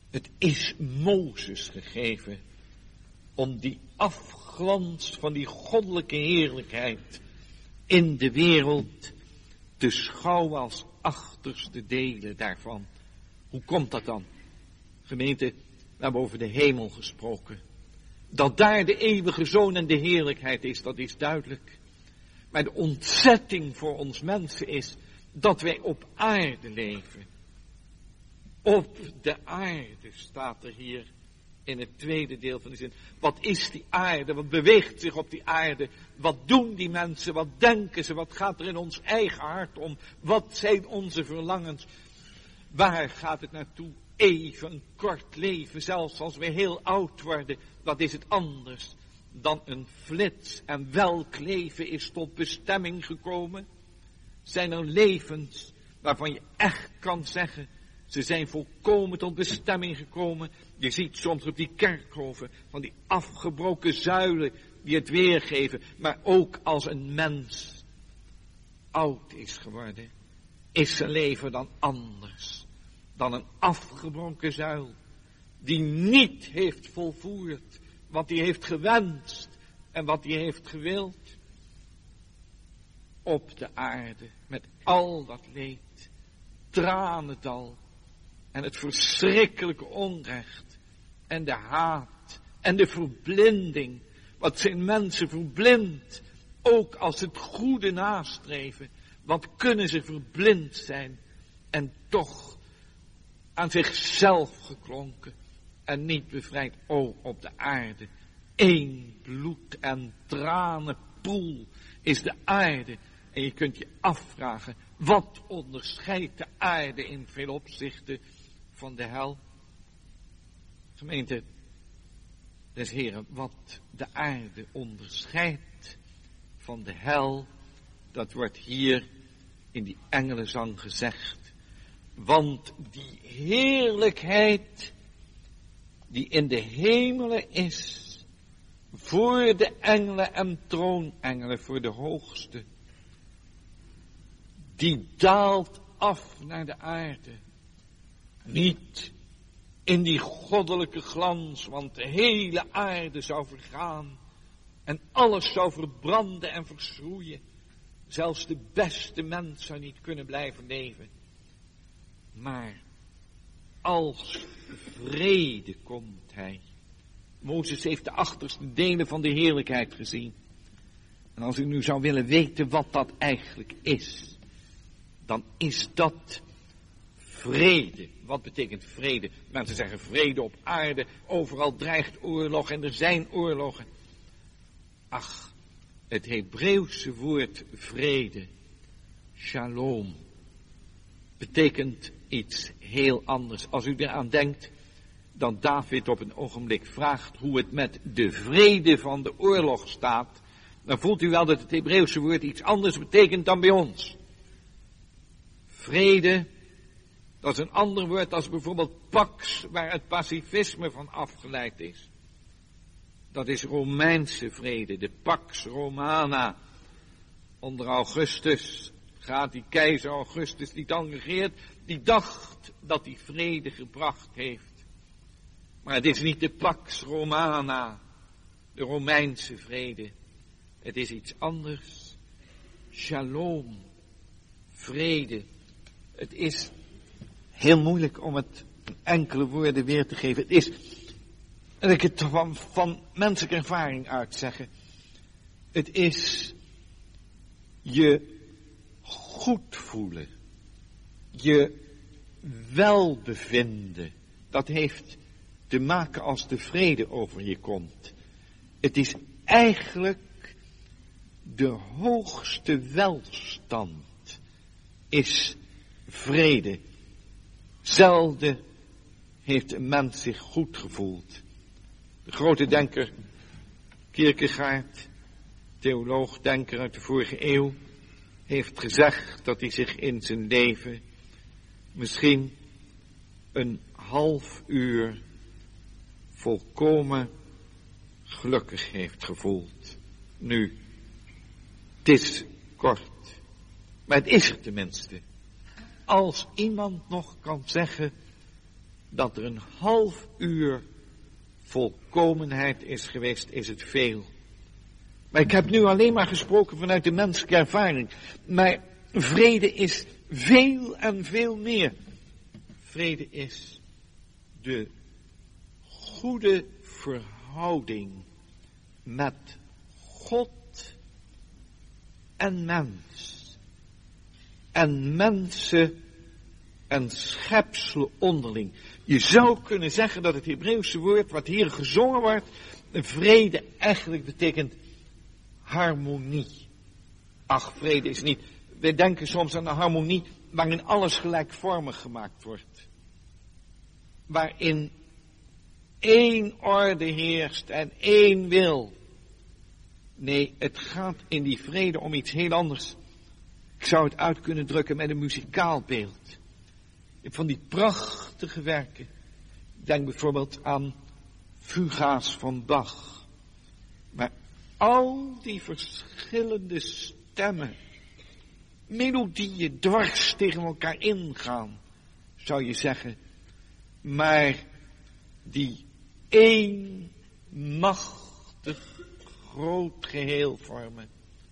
Het is Mozes gegeven om die afglans van die goddelijke heerlijkheid in de wereld te schouwen als achterste delen daarvan. Hoe komt dat dan? Gemeente, we hebben over de hemel gesproken. Dat daar de eeuwige zoon en de heerlijkheid is, dat is duidelijk. Maar de ontzetting voor ons mensen is dat wij op aarde leven. Op de aarde staat er hier in het tweede deel van de zin. Wat is die aarde? Wat beweegt zich op die aarde? Wat doen die mensen? Wat denken ze? Wat gaat er in ons eigen hart om? Wat zijn onze verlangens? Waar gaat het naartoe? Even een kort leven, zelfs als we heel oud worden, wat is het anders dan een flits? En welk leven is tot bestemming gekomen? Zijn er levens waarvan je echt kan zeggen, ze zijn volkomen tot bestemming gekomen. Je ziet soms op die kerkhoven van die afgebroken zuilen die het weergeven. Maar ook als een mens oud is geworden, is zijn leven dan anders dan een afgebroken zuil die niet heeft volvoerd wat hij heeft gewenst en wat hij heeft gewild. Op de aarde met al dat leed, tranendal en het verschrikkelijke onrecht en de haat en de verblinding. Wat zijn mensen verblind, ook als het goede nastreven. Wat kunnen ze verblind zijn en toch aan zichzelf geklonken en niet bevrijd. O, op de aarde, één bloed en tranenpoel is de aarde. En je kunt je afvragen, wat onderscheidt de aarde in veel opzichten van de hel? Gemeente des Heren, wat de aarde onderscheidt van de hel, dat wordt hier in die engelenzang gezegd. Want die heerlijkheid die in de hemelen is, voor de engelen en troonengelen, voor de hoogste, die daalt af naar de aarde. Niet in die goddelijke glans, want de hele aarde zou vergaan en alles zou verbranden en verschroeien. Zelfs de beste mens zou niet kunnen blijven leven. Maar als vrede komt hij. Mozes heeft de achterste delen van de heerlijkheid gezien. En als u nu zou willen weten wat dat eigenlijk is, dan is dat vrede. Wat betekent vrede? Mensen zeggen vrede op aarde, overal dreigt oorlog en er zijn oorlogen. Ach, het Hebreeuwse woord vrede, shalom, betekent iets heel anders. Als u eraan denkt dat David op een ogenblik vraagt hoe het met de vrede van de oorlog staat, dan voelt u wel dat het Hebreeuwse woord iets anders betekent dan bij ons. Vrede, dat is een ander woord als bijvoorbeeld pax, waar het pacifisme van afgeleid is. Dat is Romeinse vrede, de pax romana. Onder Augustus gaat die keizer Augustus die dan regeert, die dacht dat hij vrede gebracht heeft. Maar het is niet de pax romana, de Romeinse vrede. Het is iets anders. Shalom, vrede. Het is heel moeilijk om het in enkele woorden weer te geven. Het is, en ik het van menselijke ervaring uit zeggen. Het is je goed voelen. Je welbevinden. Dat heeft te maken als de vrede over je komt. Het is eigenlijk de hoogste welstand. Is vrede. Zelden heeft een mens zich goed gevoeld. De grote denker Kierkegaard, theoloog, denker uit de vorige eeuw, heeft gezegd dat hij zich in zijn leven misschien een half uur volkomen gelukkig heeft gevoeld. Nu, het is kort, maar het is er tenminste. Als iemand nog kan zeggen dat er een half uur volkomenheid is geweest, is het veel. Maar ik heb nu alleen maar gesproken vanuit de menselijke ervaring. Maar vrede is veel en veel meer. Vrede is de goede verhouding met God en mens. En mensen en schepselen onderling. Je zou kunnen zeggen dat het Hebreeuwse woord wat hier gezongen wordt, vrede eigenlijk betekent harmonie. Ach, vrede is niet. Wij denken soms aan een harmonie waarin alles gelijkvormig gemaakt wordt. Waarin één orde heerst en één wil. Nee, het gaat in die vrede om iets heel anders. Ik zou het uit kunnen drukken met een muzikaal beeld. Je hebt van die prachtige werken. Denk bijvoorbeeld aan Fuga's van Bach. Maar al die verschillende stemmen, melodieën dwars tegen elkaar ingaan, zou je zeggen. Maar die één machtig groot geheel vormen.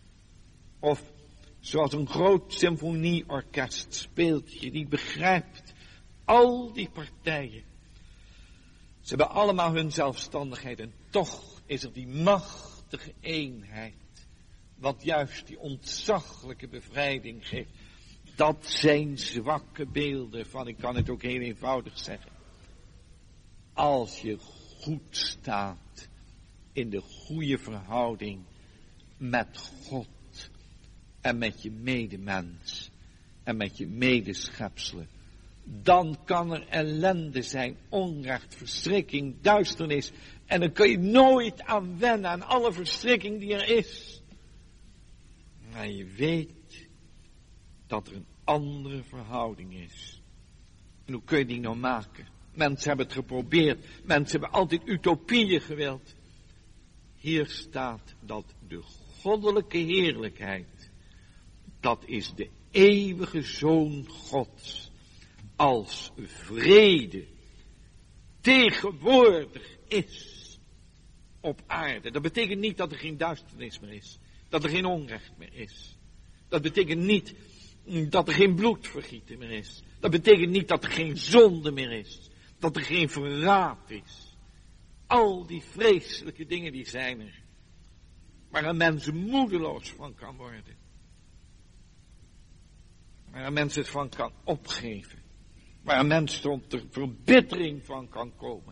Of zoals een groot symfonieorkest speelt, je niet begrijpt. Al die partijen. Ze hebben allemaal hun zelfstandigheid en toch is er die machtige eenheid. Wat juist die ontzaglijke bevrijding geeft. Dat zijn zwakke beelden van, ik kan het ook heel eenvoudig zeggen. Als je goed staat in de goede verhouding met God en met je medemens en met je medeschepselen, dan kan er ellende zijn, onrecht, verschrikking, duisternis. En dan kun je nooit aan wennen, aan alle verschrikking die er is. Maar je weet dat er een andere verhouding is. En hoe kun je die nou maken? Mensen hebben het geprobeerd. Mensen hebben altijd utopieën gewild. Hier staat dat de goddelijke heerlijkheid, dat is de eeuwige Zoon Gods, als vrede tegenwoordig is op aarde. Dat betekent niet dat er geen duisternis meer is. Dat er geen onrecht meer is. Dat betekent niet dat er geen bloedvergieten meer is. Dat betekent niet dat er geen zonde meer is. Dat er geen verraad is. Al die vreselijke dingen die zijn er. Waar een mens moedeloos van kan worden. Waar een mens het van kan opgeven. Waar een mens tot de verbittering van kan komen.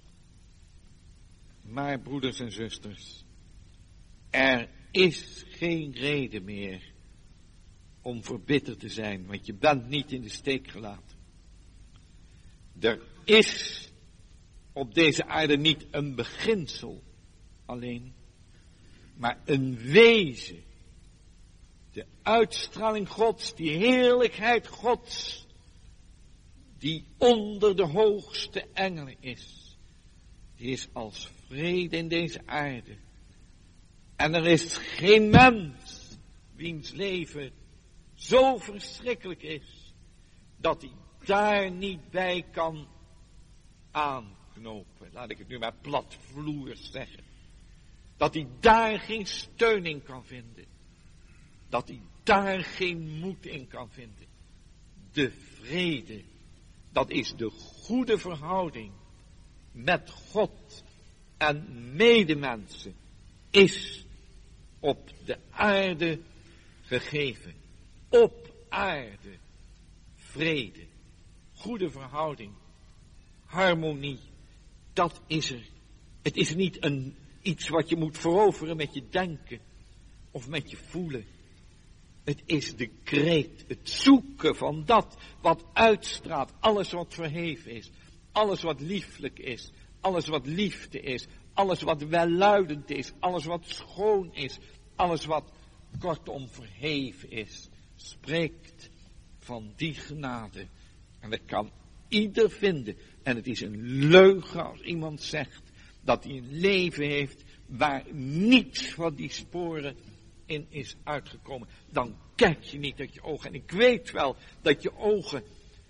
Maar broeders en zusters, er is geen reden meer om verbitterd te zijn, want je bent niet in de steek gelaten. Er is op deze aarde niet een beginsel alleen, maar een wezen. De uitstraling Gods, die heerlijkheid Gods, die onder de hoogste engelen is. Die is als vrede in deze aarde. En er is geen mens wiens leven zo verschrikkelijk is, dat hij daar niet bij kan aanknopen. Laat ik het nu maar platvloers zeggen. Dat hij daar geen steun in kan vinden. Dat hij daar geen moed in kan vinden. De vrede, dat is de goede verhouding met God en medemensen, is op de aarde gegeven. Op aarde vrede, goede verhouding, harmonie, dat is er. Het is niet iets wat je moet veroveren met je denken of met je voelen. Het is de kreet, het zoeken van dat wat uitstraalt, alles wat verheven is, alles wat lieflijk is, alles wat liefde is, alles wat welluidend is, alles wat schoon is, alles wat kortom verheven is, spreekt van die genade. En dat kan ieder vinden. En het is een leugen als iemand zegt dat hij een leven heeft waar niets van die sporen in is uitgekomen. Dan kijk je niet uit je ogen. En ik weet wel dat je ogen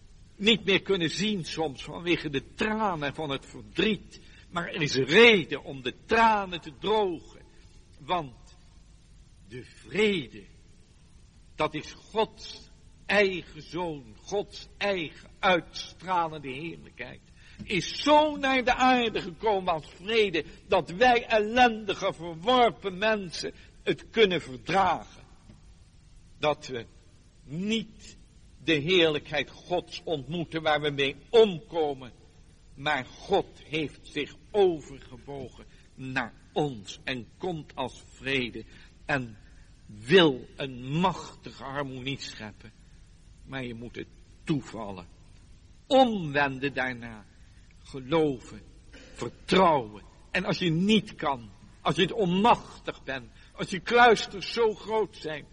niet meer kunnen zien soms vanwege de tranen van het verdriet. Maar er is reden om de tranen te drogen. Want de vrede, dat is Gods eigen zoon, Gods eigen uitstralende heerlijkheid, is zo naar de aarde gekomen als vrede, dat wij ellendige, verworpen mensen het kunnen verdragen. Dat we niet de heerlijkheid Gods ontmoeten waar we mee omkomen, maar God heeft zich overgebogen naar ons en komt als vrede en wil een machtige harmonie scheppen. Maar je moet het toevallen, omwenden daarna, geloven, vertrouwen. En als je niet kan, als je het onmachtig bent, als je kluisters zo groot zijn,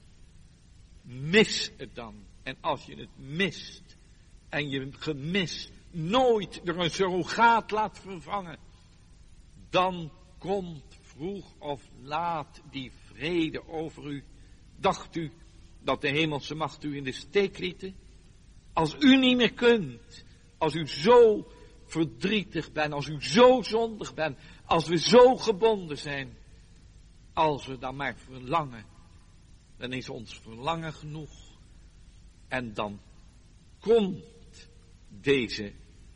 mis het dan. En als je het mist en je gemis nooit door een surrogaat laat vervangen, dan komt vroeg of laat die vrede over u. Dacht u dat de hemelse macht u in de steek liet? Als u niet meer kunt, als u zo verdrietig bent, als u zo zondig bent, als we zo gebonden zijn, als we dan maar verlangen, dan is ons verlangen genoeg. En dan komt deze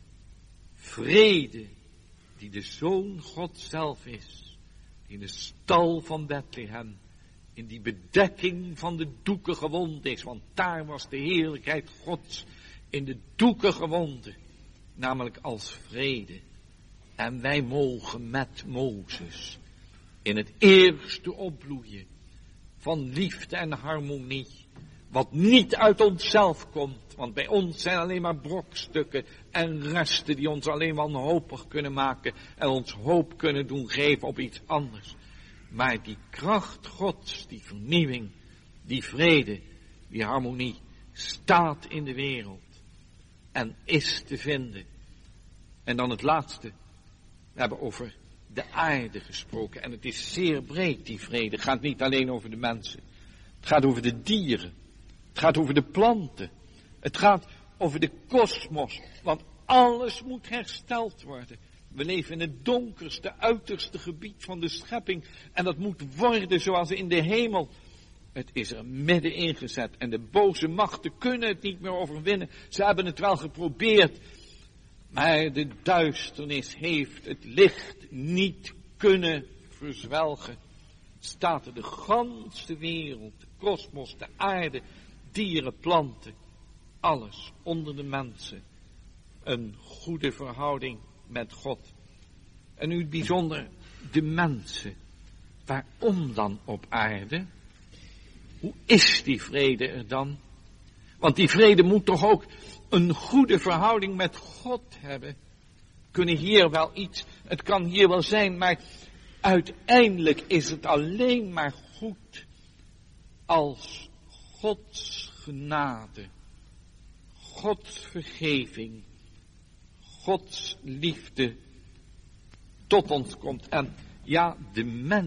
vrede, die de Zoon God zelf is, in de stal van Bethlehem, in die bedekking van de doeken gewond is, want daar was de heerlijkheid Gods in de doeken gewonden, namelijk als vrede. En wij mogen met Mozes in het eerste opbloeien van liefde en harmonie, wat niet uit onszelf komt, want bij ons zijn alleen maar brokstukken en resten die ons alleen wanhopig kunnen maken en ons hoop kunnen doen geven op iets anders. Maar die kracht Gods, die vernieuwing, die vrede, die harmonie, staat in de wereld en is te vinden. En dan het laatste, we hebben over de aarde gesproken en het is zeer breed, die vrede. Het gaat niet alleen over de mensen, het gaat over de dieren. Het gaat over de planten. Het gaat over de kosmos. Want alles moet hersteld worden. We leven in het donkerste, uiterste gebied van de schepping. En dat moet worden zoals in de hemel. Het is er midden ingezet. En de boze machten kunnen het niet meer overwinnen. Ze hebben het wel geprobeerd. Maar de duisternis heeft het licht niet kunnen verzwelgen. Staat er de ganse wereld, de kosmos, de aarde, dieren, planten, alles onder de mensen. Een goede verhouding met God. En nu het bijzonder de mensen. Waarom dan op aarde? Hoe is die vrede er dan? Want die vrede moet toch ook een goede verhouding met God hebben. Kunnen hier wel iets, het kan hier wel zijn, maar uiteindelijk is het alleen maar goed als Gods genade, Gods vergeving, Gods liefde tot ons komt. En ja, de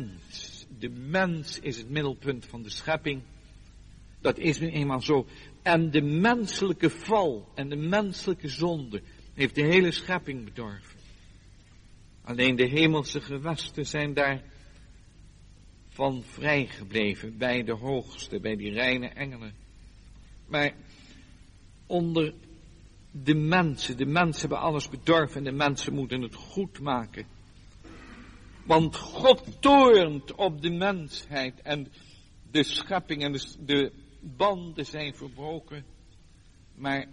mens is het middelpunt van de schepping. Dat is nu eenmaal zo. En de menselijke val en de menselijke zonde heeft de hele schepping bedorven. Alleen de hemelse gewesten zijn daar van vrijgebleven bij de hoogste, bij die reine engelen. Maar onder de mensen hebben alles bedorven en de mensen moeten het goed maken. Want God toornt op de mensheid en de schepping en de banden zijn verbroken. Maar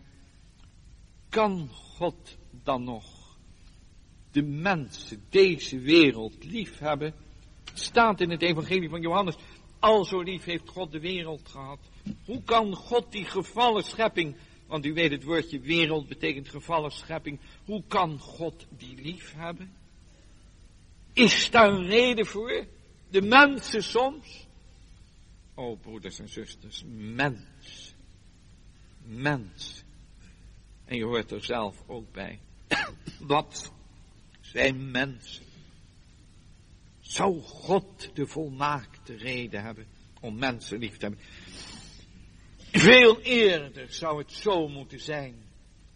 kan God dan nog de mensen, deze wereld lief hebben? Staat in het evangelie van Johannes, al zo lief heeft God de wereld gehad. Hoe kan God die gevallen schepping, want u weet het woordje wereld betekent gevallen schepping, hoe kan God die lief hebben? Is daar een reden voor? De mensen soms? Oh broeders en zusters, mens. En je hoort er zelf ook bij. Wat zijn mensen? Zou God de volmaakte reden hebben om mensen lief te hebben? Veel eerder zou het zo moeten zijn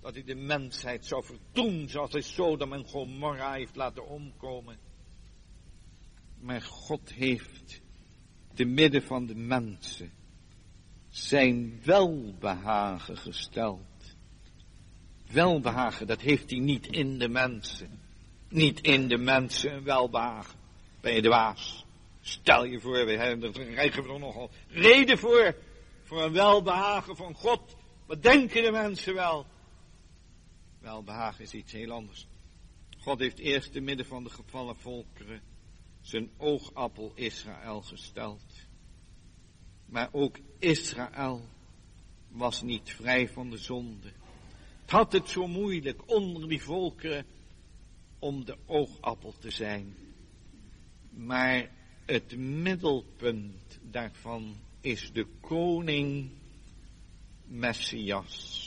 dat hij de mensheid zou verdoen zoals hij Sodom en Gomorra heeft laten omkomen. Maar God heeft te midden van de mensen zijn welbehagen gesteld. Welbehagen, dat heeft hij niet in de mensen. Niet in de mensen een welbehagen. Ben je dwaas? Stel je voor, daar krijgen we er nogal reden voor een welbehagen van God. Wat denken de mensen wel? Welbehagen is iets heel anders. God heeft eerst te midden van de gevallen volkeren zijn oogappel Israël gesteld. Maar ook Israël was niet vrij van de zonde. Het had het zo moeilijk onder die volkeren om de oogappel te zijn. Maar het middelpunt daarvan is de koning Messias.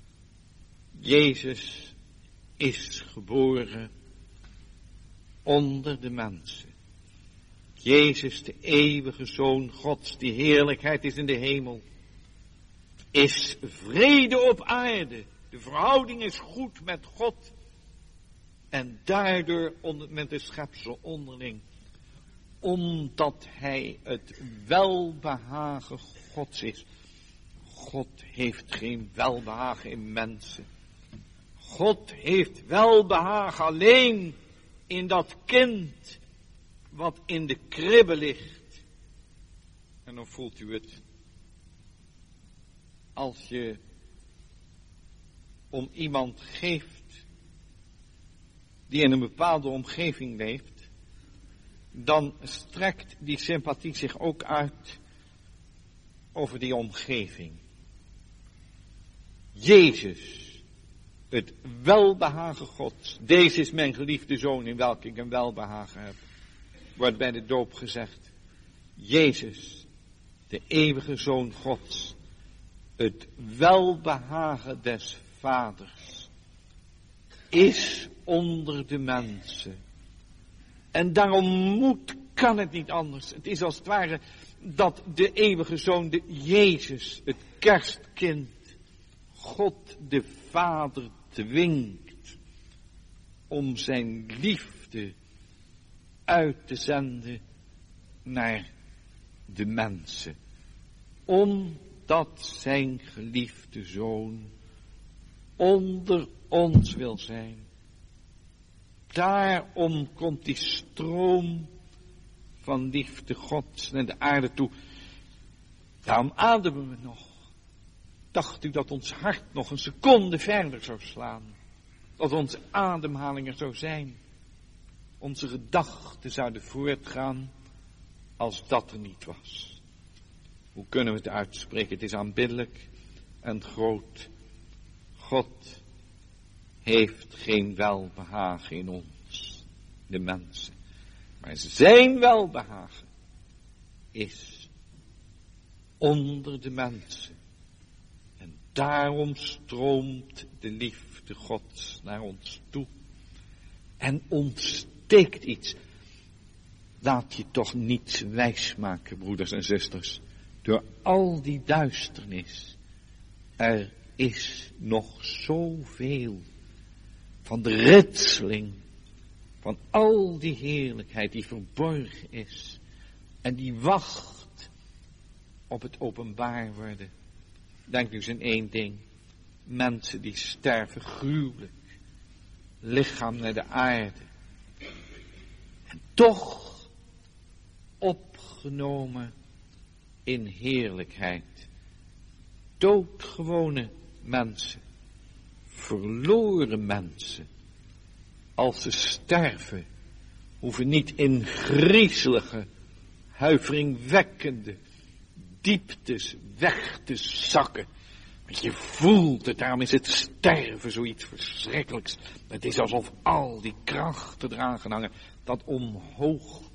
Jezus is geboren onder de mensen. Jezus, de eeuwige Zoon Gods, die heerlijkheid is in de hemel, is vrede op aarde. De verhouding is goed met God en daardoor met de schepsel onderling. Omdat hij het welbehagen Gods is. God heeft geen welbehagen in mensen. God heeft welbehagen alleen in dat kind wat in de kribbe ligt. En dan voelt u het. Als je om iemand geeft die in een bepaalde omgeving leeft, dan strekt die sympathie zich ook uit over die omgeving. Jezus, het welbehagen Gods. Deze is mijn geliefde Zoon in welke ik een welbehagen heb. Wordt bij de doop gezegd. Jezus, de eeuwige Zoon Gods. Het welbehagen des Vaders is onder de mensen. En daarom kan het niet anders. Het is als het ware dat de eeuwige Zoon, de Jezus, het kerstkind, God de Vader dwingt om zijn liefde uit te zenden naar de mensen. Omdat zijn geliefde Zoon onder ons wil zijn. Daarom komt die stroom van liefde Gods naar de aarde toe. Daarom ademen we nog. Dacht u dat ons hart nog een seconde verder zou slaan? Dat onze ademhaling er zou zijn? Onze gedachten zouden voortgaan als dat er niet was? Hoe kunnen we het uitspreken? Het is aanbiddelijk en groot. God heeft geen welbehagen in ons, de mensen. Maar zijn welbehagen is onder de mensen. En daarom stroomt de liefde Gods naar ons toe. En ontsteekt iets. Laat je toch niets wijsmaken, broeders en zusters. Door al die duisternis. Er is nog zoveel van de ritseling. Van al die heerlijkheid die verborgen is. En die wacht op het openbaar worden. Denk dus in één ding. Mensen die sterven gruwelijk. Lichaam naar de aarde. En toch opgenomen in heerlijkheid. Doodgewone mensen. Verloren mensen. Als ze sterven, hoeven niet in griezelige, huiveringwekkende dieptes weg te zakken. Want je voelt het, daarom is het sterven zoiets verschrikkelijks. Het is alsof al die krachten eraan gaan hangen, dat omhoog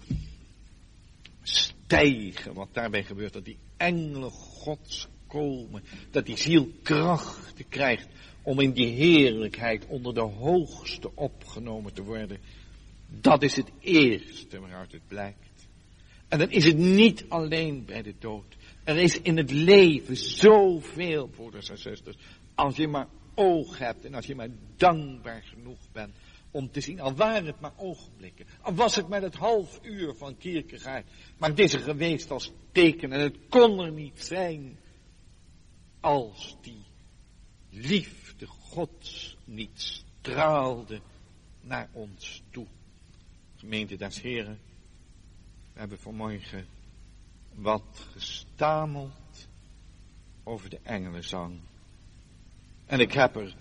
stijgen. Wat daarbij gebeurt, dat die engelen Gods komen, dat die ziel krachten krijgt om in die heerlijkheid onder de hoogste opgenomen te worden. Dat is het eerste waaruit het blijkt. En dan is het niet alleen bij de dood. Er is in het leven zoveel, broeders en zusters, als je maar oog hebt en als je maar dankbaar genoeg bent om te zien, al waren het maar ogenblikken, al was het maar het half uur van Kierkegaard, maar het is er geweest als teken en het kon er niet zijn als die liefde Gods niet straalde naar ons toe. Gemeente des Heren, we hebben vanmorgen wat gestameld over de engelenzang. En ik heb er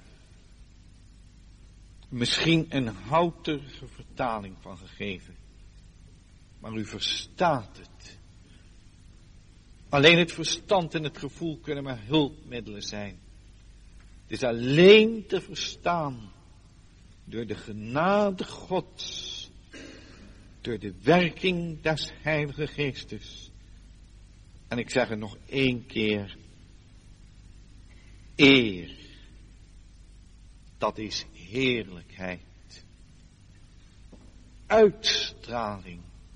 misschien een houterige vertaling van gegeven. Maar u verstaat het. Alleen het verstand en het gevoel kunnen maar hulpmiddelen zijn. Het is alleen te verstaan door de genade Gods. Door de werking des Heilige Geestes. En ik zeg het nog 1 keer. Eer. Dat is heerlijkheid. Uitstraling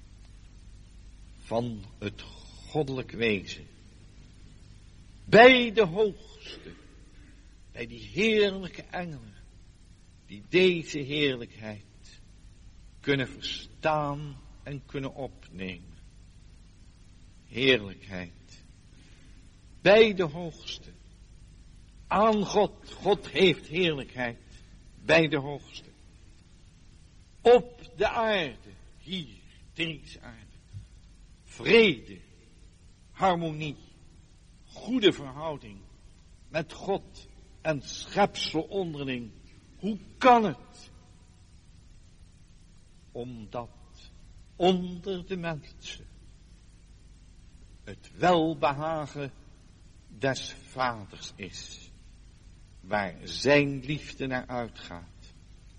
van het goddelijk wezen. Bij de hoogste. Bij die heerlijke engelen. Die deze heerlijkheid kunnen verstaan en kunnen opnemen. Heerlijkheid. Bij de hoogste. Aan God. God heeft heerlijkheid. Bij de hoogste. Op de aarde. Hier. Deze aarde. Vrede. Harmonie. Goede verhouding. Met God en schepsel onderling. Hoe kan het? Omdat onder de mensen het welbehagen des Vaders is, waar zijn liefde naar uitgaat.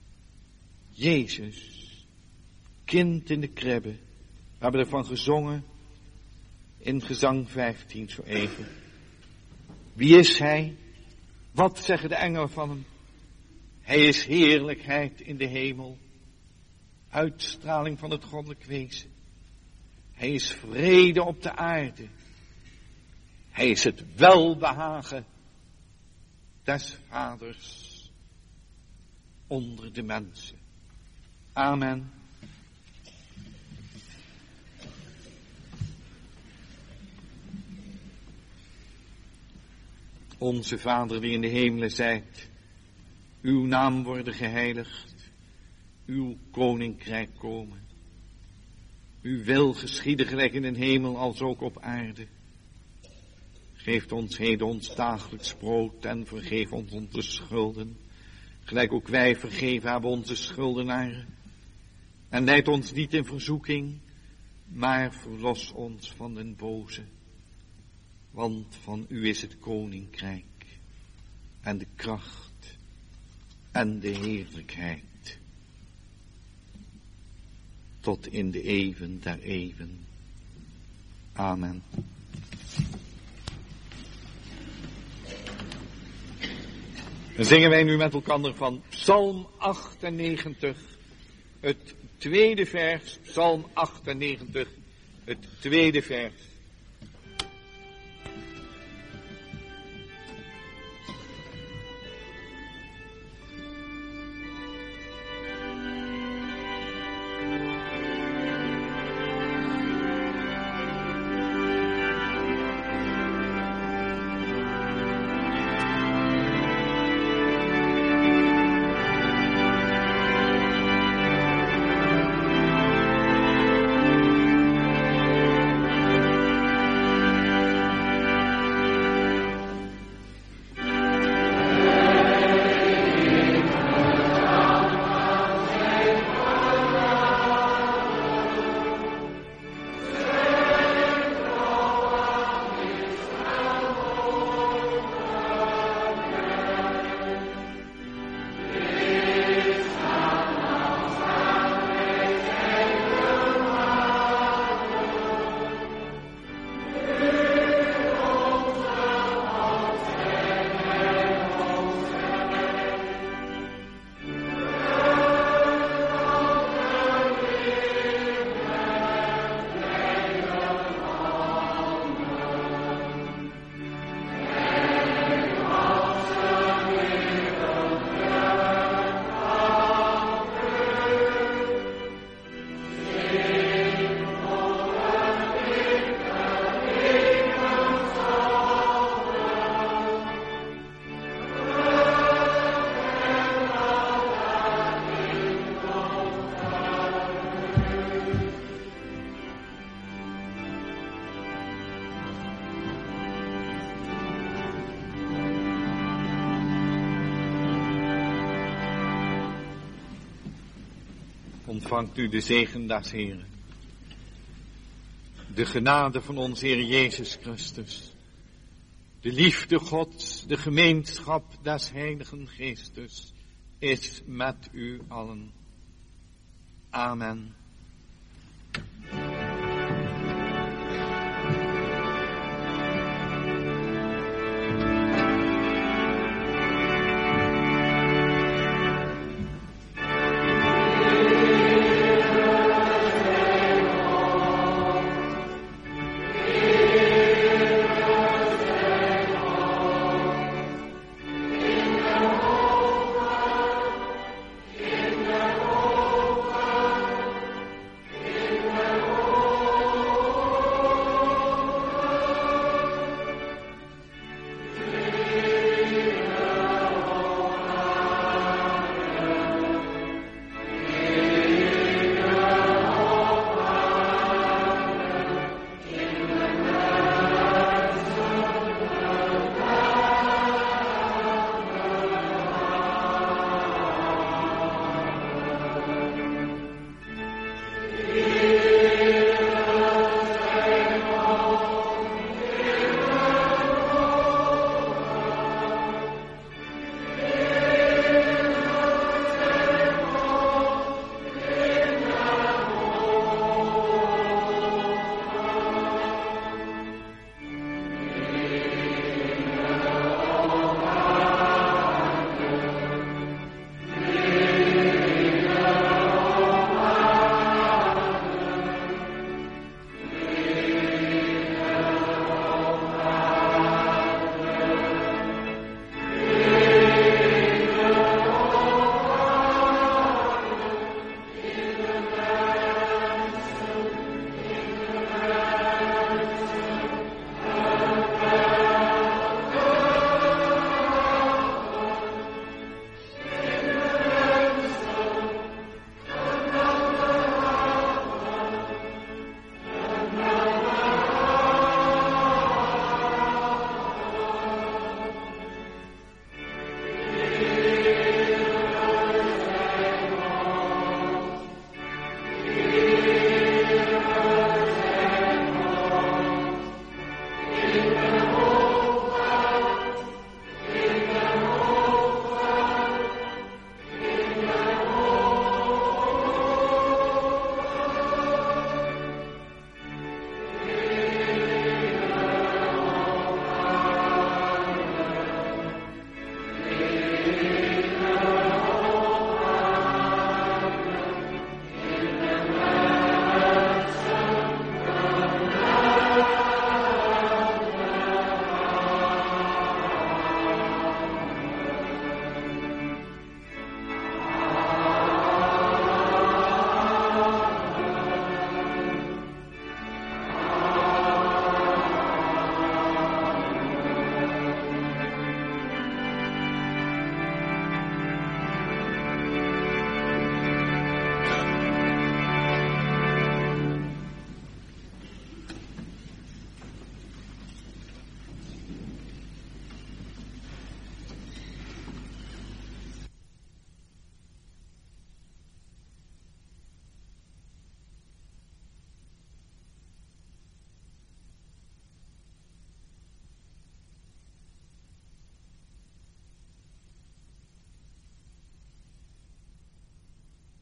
Jezus, kind in de kribbe, we hebben ervan gezongen in gezang 15 zo even. Wie is hij? Wat zeggen de engelen van hem? Hij is heerlijkheid in de hemel. Uitstraling van het goddelijk wezen. Hij is vrede op de aarde. Hij is het welbehagen des Vaders onder de mensen. Amen. Onze Vader die in de hemelen zijt, uw naam worden geheiligd. Uw koninkrijk komen. Uw wil geschieden gelijk in de hemel als ook op aarde. Geef ons heden ons dagelijks brood en vergeef ons onze schulden. Gelijk ook wij vergeven hebben onze schuldenaren. En leid ons niet in verzoeking, maar verlos ons van den boze. Want van u is het koninkrijk en de kracht en de heerlijkheid. Tot in de eeuwen der eeuwen. Amen. Dan zingen wij nu met elkaar van Psalm 98, het 2e vers. Psalm 98, het 2e vers. Ontvangt u de zegen des Heren. De genade van onze Heer Jezus Christus. De liefde Gods, de gemeenschap des Heiligen Geestes is met u allen. Amen.